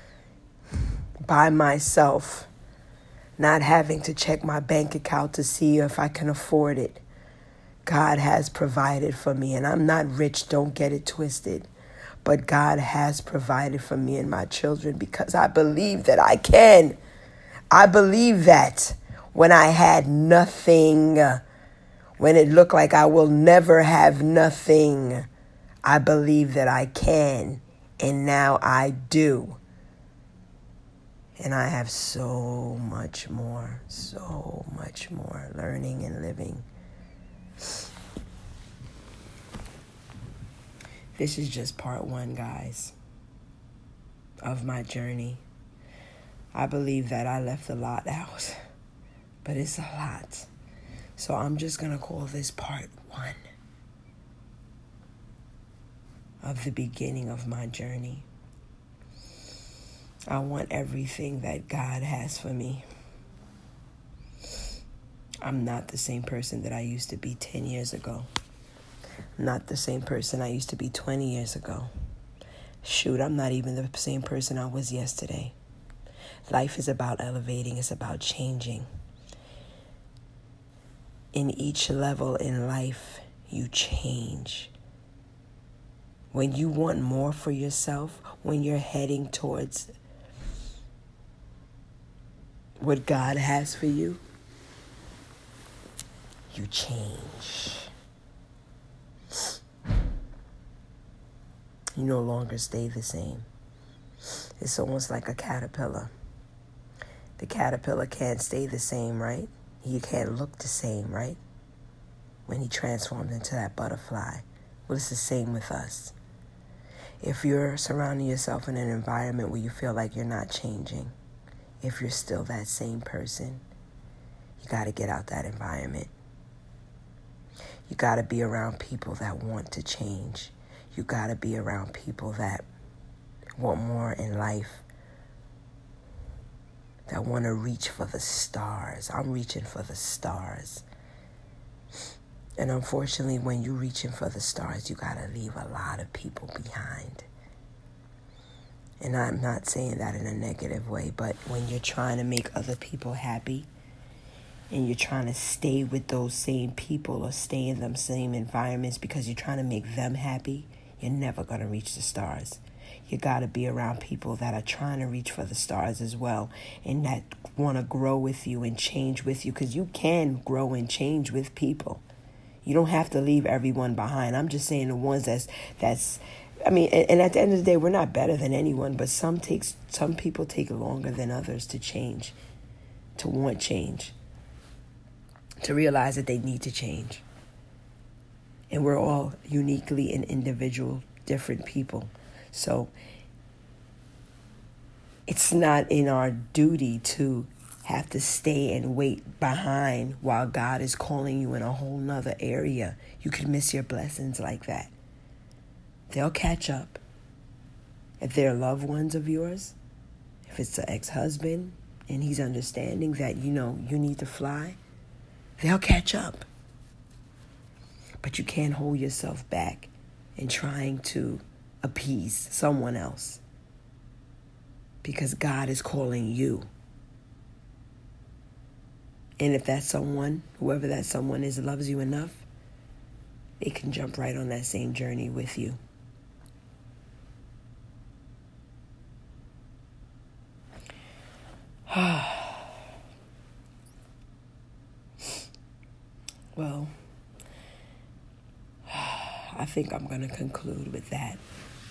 by myself, not having to check my bank account to see if I can afford it. God has provided for me, and I'm not rich, don't get it twisted, but God has provided for me and my children because I believe that I can. I believe that when I had nothing, when it looked like I will never have nothing, I believe that I can, and now I do. And I have so much more, so much more learning and living. This is just part one, guys, of my journey. I believe that I left a lot out, but it's a lot. So I'm just going to call this part one of the beginning of my journey. I want everything that God has for me. I'm not the same person that I used to be ten years ago. I'm not the same person I used to be twenty years ago. Shoot, I'm not even the same person I was yesterday. Life is about elevating. It's about changing. In each level in life, you change. When you want more for yourself, when you're heading towards what God has for you, you change. You no longer stay the same. It's almost like a caterpillar. The caterpillar can't stay the same, right? He can't look the same, right? When he transforms into that butterfly. Well, it's the same with us. If you're surrounding yourself in an environment where you feel like you're not changing, if you're still that same person, you got to get out that environment. You got to be around people that want to change. You got to be around people that want more in life, that want to reach for the stars. I'm reaching for the stars. And unfortunately, when you're reaching for the stars, you got to leave a lot of people behind. And I'm not saying that in a negative way, but when you're trying to make other people happy and you're trying to stay with those same people or stay in them same environments because you're trying to make them happy, you're never going to reach the stars. You got to be around people that are trying to reach for the stars as well and that want to grow with you and change with you, because you can grow and change with people. You don't have to leave everyone behind. I'm just saying the ones that's, that's I mean, and, and at the end of the day, we're not better than anyone, but some takes some people take longer than others to change, to want change, to realize that they need to change. And we're all uniquely and individual, different people. So it's not in our duty to have to stay and wait behind while God is calling you in a whole nother area. You could miss your blessings like that. They'll catch up. If they're loved ones of yours, if it's an ex-husband and he's understanding that, you know, you need to fly, they'll catch up. But you can't hold yourself back in trying to appease someone else, because God is calling you. And if that someone, whoever that someone is, loves you enough, they can jump right on that same journey with you. Well, I think I'm going to conclude with that.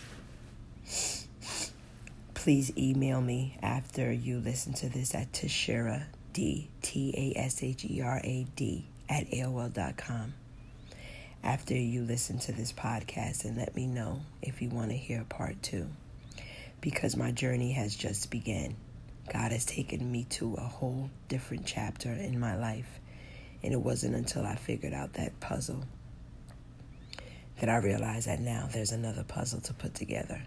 Please email me after you listen to this at Tashera, D, T A S H E R A D, at A O L dot com. After you listen to this podcast, and let me know if you want to hear part two, because my journey has just begun. God has taken me to a whole different chapter in my life, and it wasn't until I figured out that puzzle that I realized that now there's another puzzle to put together.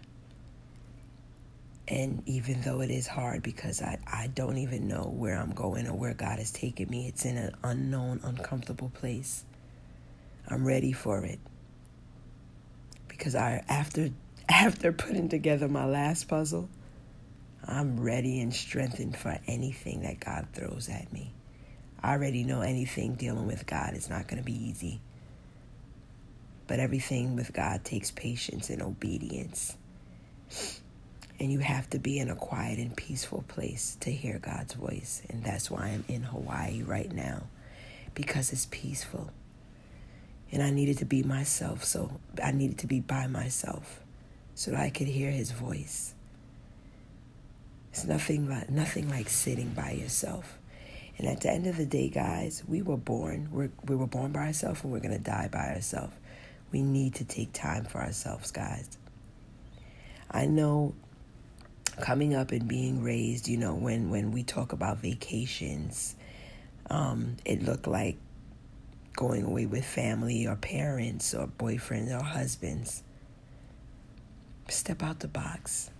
And even though it is hard, because I, I don't even know where I'm going or where God has taken me, it's in an unknown, uncomfortable place. I'm ready for it. Because I after after putting together my last puzzle, I'm ready and strengthened for anything that God throws at me. I already know anything dealing with God is not going to be easy. But everything with God takes patience and obedience. And you have to be in a quiet and peaceful place to hear God's voice. And that's why I'm in Hawaii right now, because it's peaceful. And I needed to be myself, so I needed to be by myself so that I could hear his voice. It's nothing like, nothing like sitting by yourself. And at the end of the day, guys, we were born. We're, we were born by ourselves, and we're going to die by ourselves. We need to take time for ourselves, guys. I know coming up and being raised, you know, when, when we talk about vacations, um, it looked like going away with family or parents or boyfriends or husbands. Step out the box.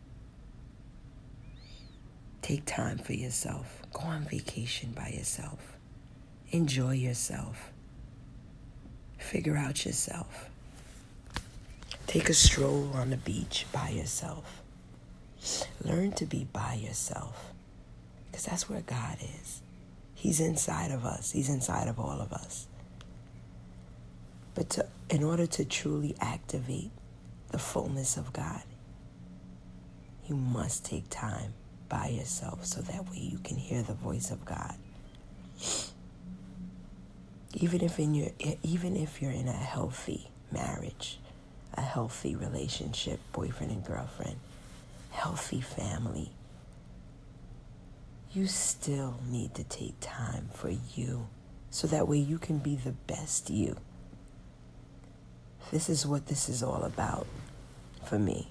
Take time for yourself. Go on vacation by yourself. Enjoy yourself. Figure out yourself. Take a stroll on the beach by yourself. Learn to be by yourself, because that's where God is. He's inside of us. He's inside of all of us. But to, in order to truly activate the fullness of God, you must take time by yourself so that way you can hear the voice of God. Even if in your, even if you're in a healthy marriage, a healthy relationship, boyfriend and girlfriend, healthy family, you still need to take time for you so that way you can be the best you. This is what this is all about for me.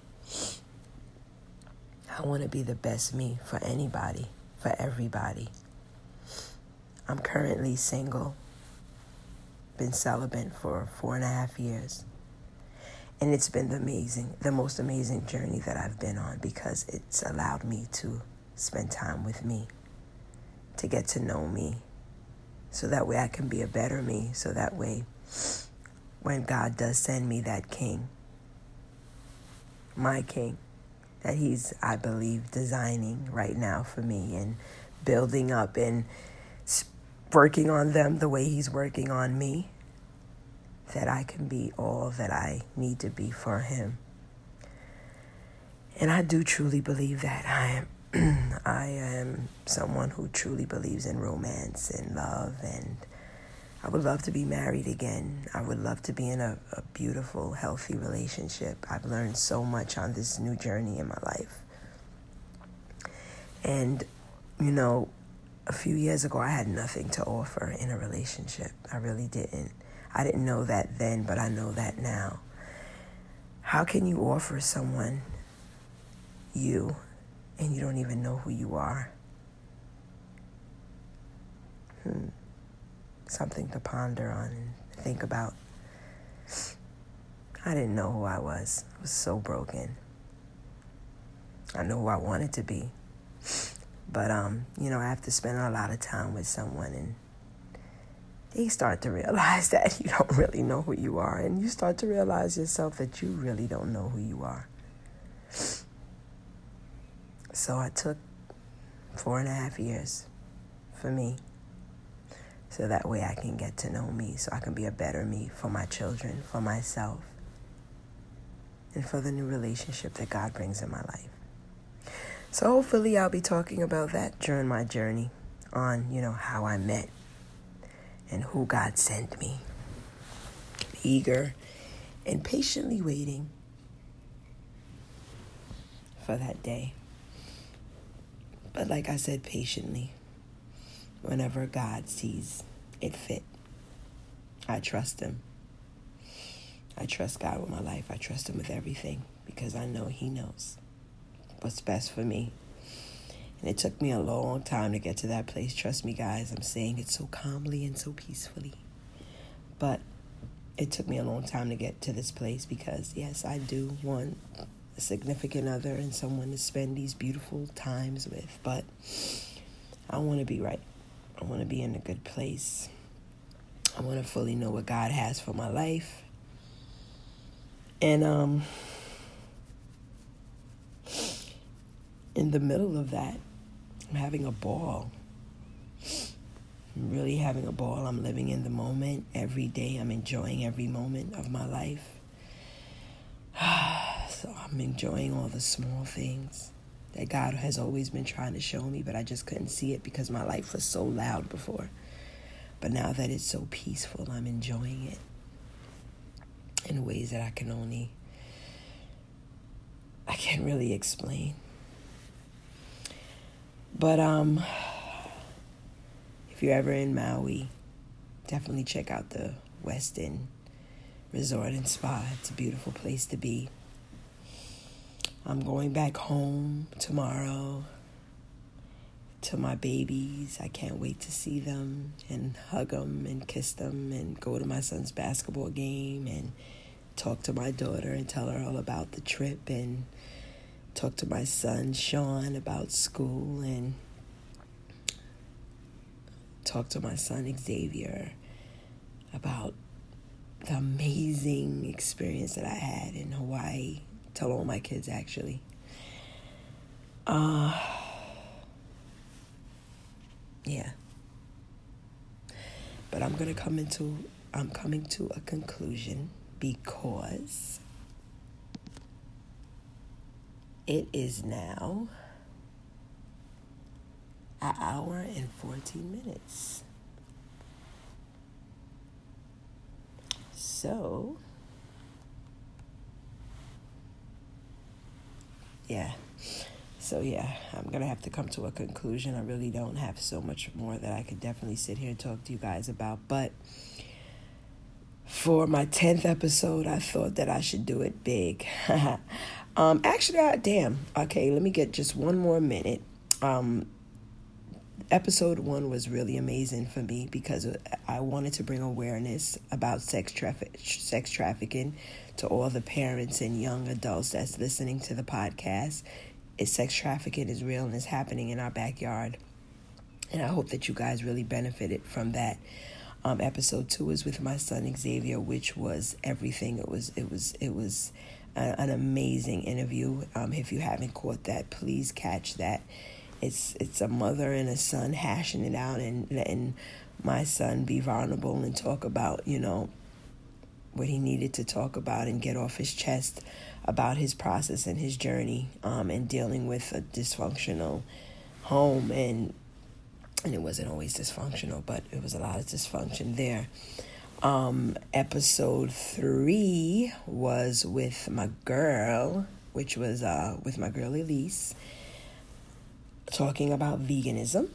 I want to be the best me for anybody, for everybody. I'm currently single, been celibate for four and a half years. And it's been the amazing, the most amazing journey that I've been on because it's allowed me to spend time with me, to get to know me, so that way I can be a better me, so that way when God does send me that king, my king, that he's, I believe, designing right now for me and building up and working on them the way he's working on me, that I can be all that I need to be for him. And I do truly believe that. I am I am someone who truly believes in romance and love, and I would love to be married again. I would love to be in a, a beautiful, healthy relationship. I've learned so much on this new journey in my life. And, you know, a few years ago, I had nothing to offer in a relationship. I really didn't. I didn't know that then, but I know that now. How can you offer someone you and you don't even know who you are? Hmm. Something to ponder on and think about. I didn't know who I was. I was so broken. I knew who I wanted to be. But, um, you know, I have to spend a lot of time with someone, and they start to realize that you don't really know who you are, and you start to realize yourself that you really don't know who you are. So I took four and a half years for me, so that way I can get to know me, so I can be a better me for my children, for myself, and for the new relationship that God brings in my life. So hopefully I'll be talking about that during my journey on, you know, how I met and who God sent me. Eager and patiently waiting for that day. But like I said, patiently, whenever God sees it fit. I trust him. I trust God with my life. I trust him with everything because I know he knows what's best for me. And it took me a long time to get to that place. Trust me, guys, I'm saying it so calmly and so peacefully. But it took me a long time to get to this place because, yes, I do want a significant other and someone to spend these beautiful times with. But I want to be right. I want to be in a good place. I want to fully know what God has for my life. And um, in the middle of that, I'm having a ball. I'm really having a ball. I'm living in the moment every day. I'm enjoying every moment of my life. So I'm enjoying all the small things that God has always been trying to show me, but I just couldn't see it because my life was so loud before. But now that it's so peaceful, I'm enjoying it in ways that I can only, I can't really explain. But um, if you're ever in Maui, definitely check out the Westin Resort and Spa. It's a beautiful place to be. I'm going back home tomorrow to my babies. I can't wait to see them and hug them and kiss them and go to my son's basketball game and talk to my daughter and tell her all about the trip and talk to my son, Sean, about school and talk to my son, Xavier, about the amazing experience that I had in Hawaii. Tell all my kids, actually. Uh, yeah. But I'm going to come into, I'm coming to a conclusion because it is now an hour and fourteen minutes. So, yeah. So, yeah, I'm going to have to come to a conclusion. I really don't have so much more that I could definitely sit here and talk to you guys about. But for my tenth episode, I thought that I should do it big. um, actually, I, damn. Okay, let me get just one more minute. Um, episode one was really amazing for me because I wanted to bring awareness about sex traffic, sex trafficking to all the parents and young adults that's listening to the podcast. It's sex trafficking is real and it's happening in our backyard. And I hope that you guys really benefited from that. Um, episode two is with my son Xavier, which was everything. It was it was it was a, an amazing interview. Um, if you haven't caught that, please catch that. It's it's a mother and a son hashing it out and letting my son be vulnerable and talk about, you know, what he needed to talk about and get off his chest about his process and his journey, um, and dealing with a dysfunctional home. And and it wasn't always dysfunctional, but it was a lot of dysfunction there. Um, episode three was with my girl, which was uh, with my girl Elise, talking about veganism.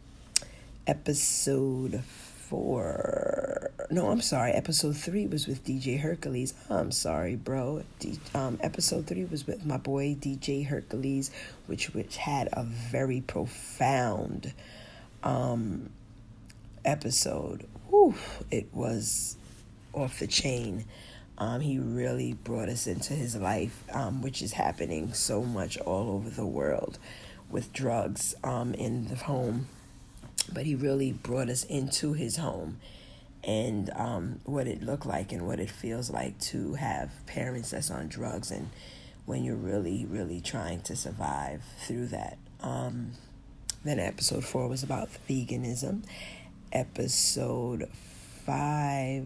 Episode four, no, I'm sorry, episode three was with D J Hercules. I'm sorry, bro. D, um, episode three was with my boy D J Hercules, which which had a very profound um, episode. Whew, it was off the chain. Um, he really brought us into his life, um, which is happening so much all over the world with drugs um, in the home. But he really brought us into his home and um, what it looked like and what it feels like to have parents that's on drugs and when you're really, really trying to survive through that. Um, then episode four was about veganism. Episode five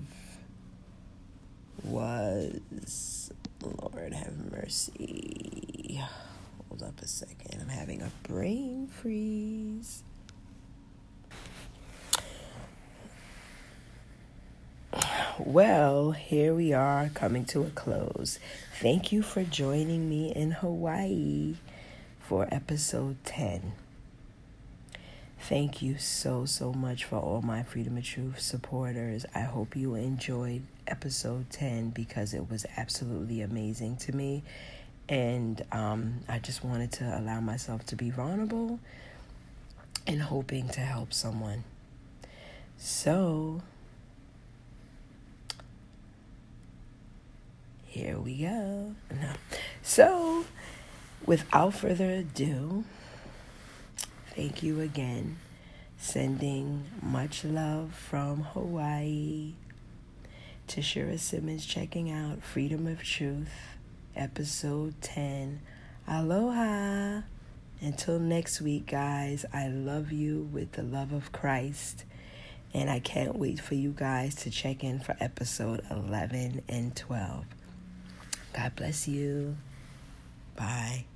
was, Lord have mercy. Hold up a second. I'm having a brain freeze. Well, here we are coming to a close. Thank you for joining me in Hawaii for episode ten. Thank you so, so much for all my Freedom of Truth supporters. I hope you enjoyed episode ten because it was absolutely amazing to me. And um, I just wanted to allow myself to be vulnerable and hoping to help someone. So here we go. No. So, without further ado, thank you again. Sending much love from Hawaii. Tashira Simmons checking out Freedom of Truth, episode ten. Aloha. Until next week, guys, I love you with the love of Christ. And I can't wait for you guys to check in for episode eleven and twelve. God bless you. Bye.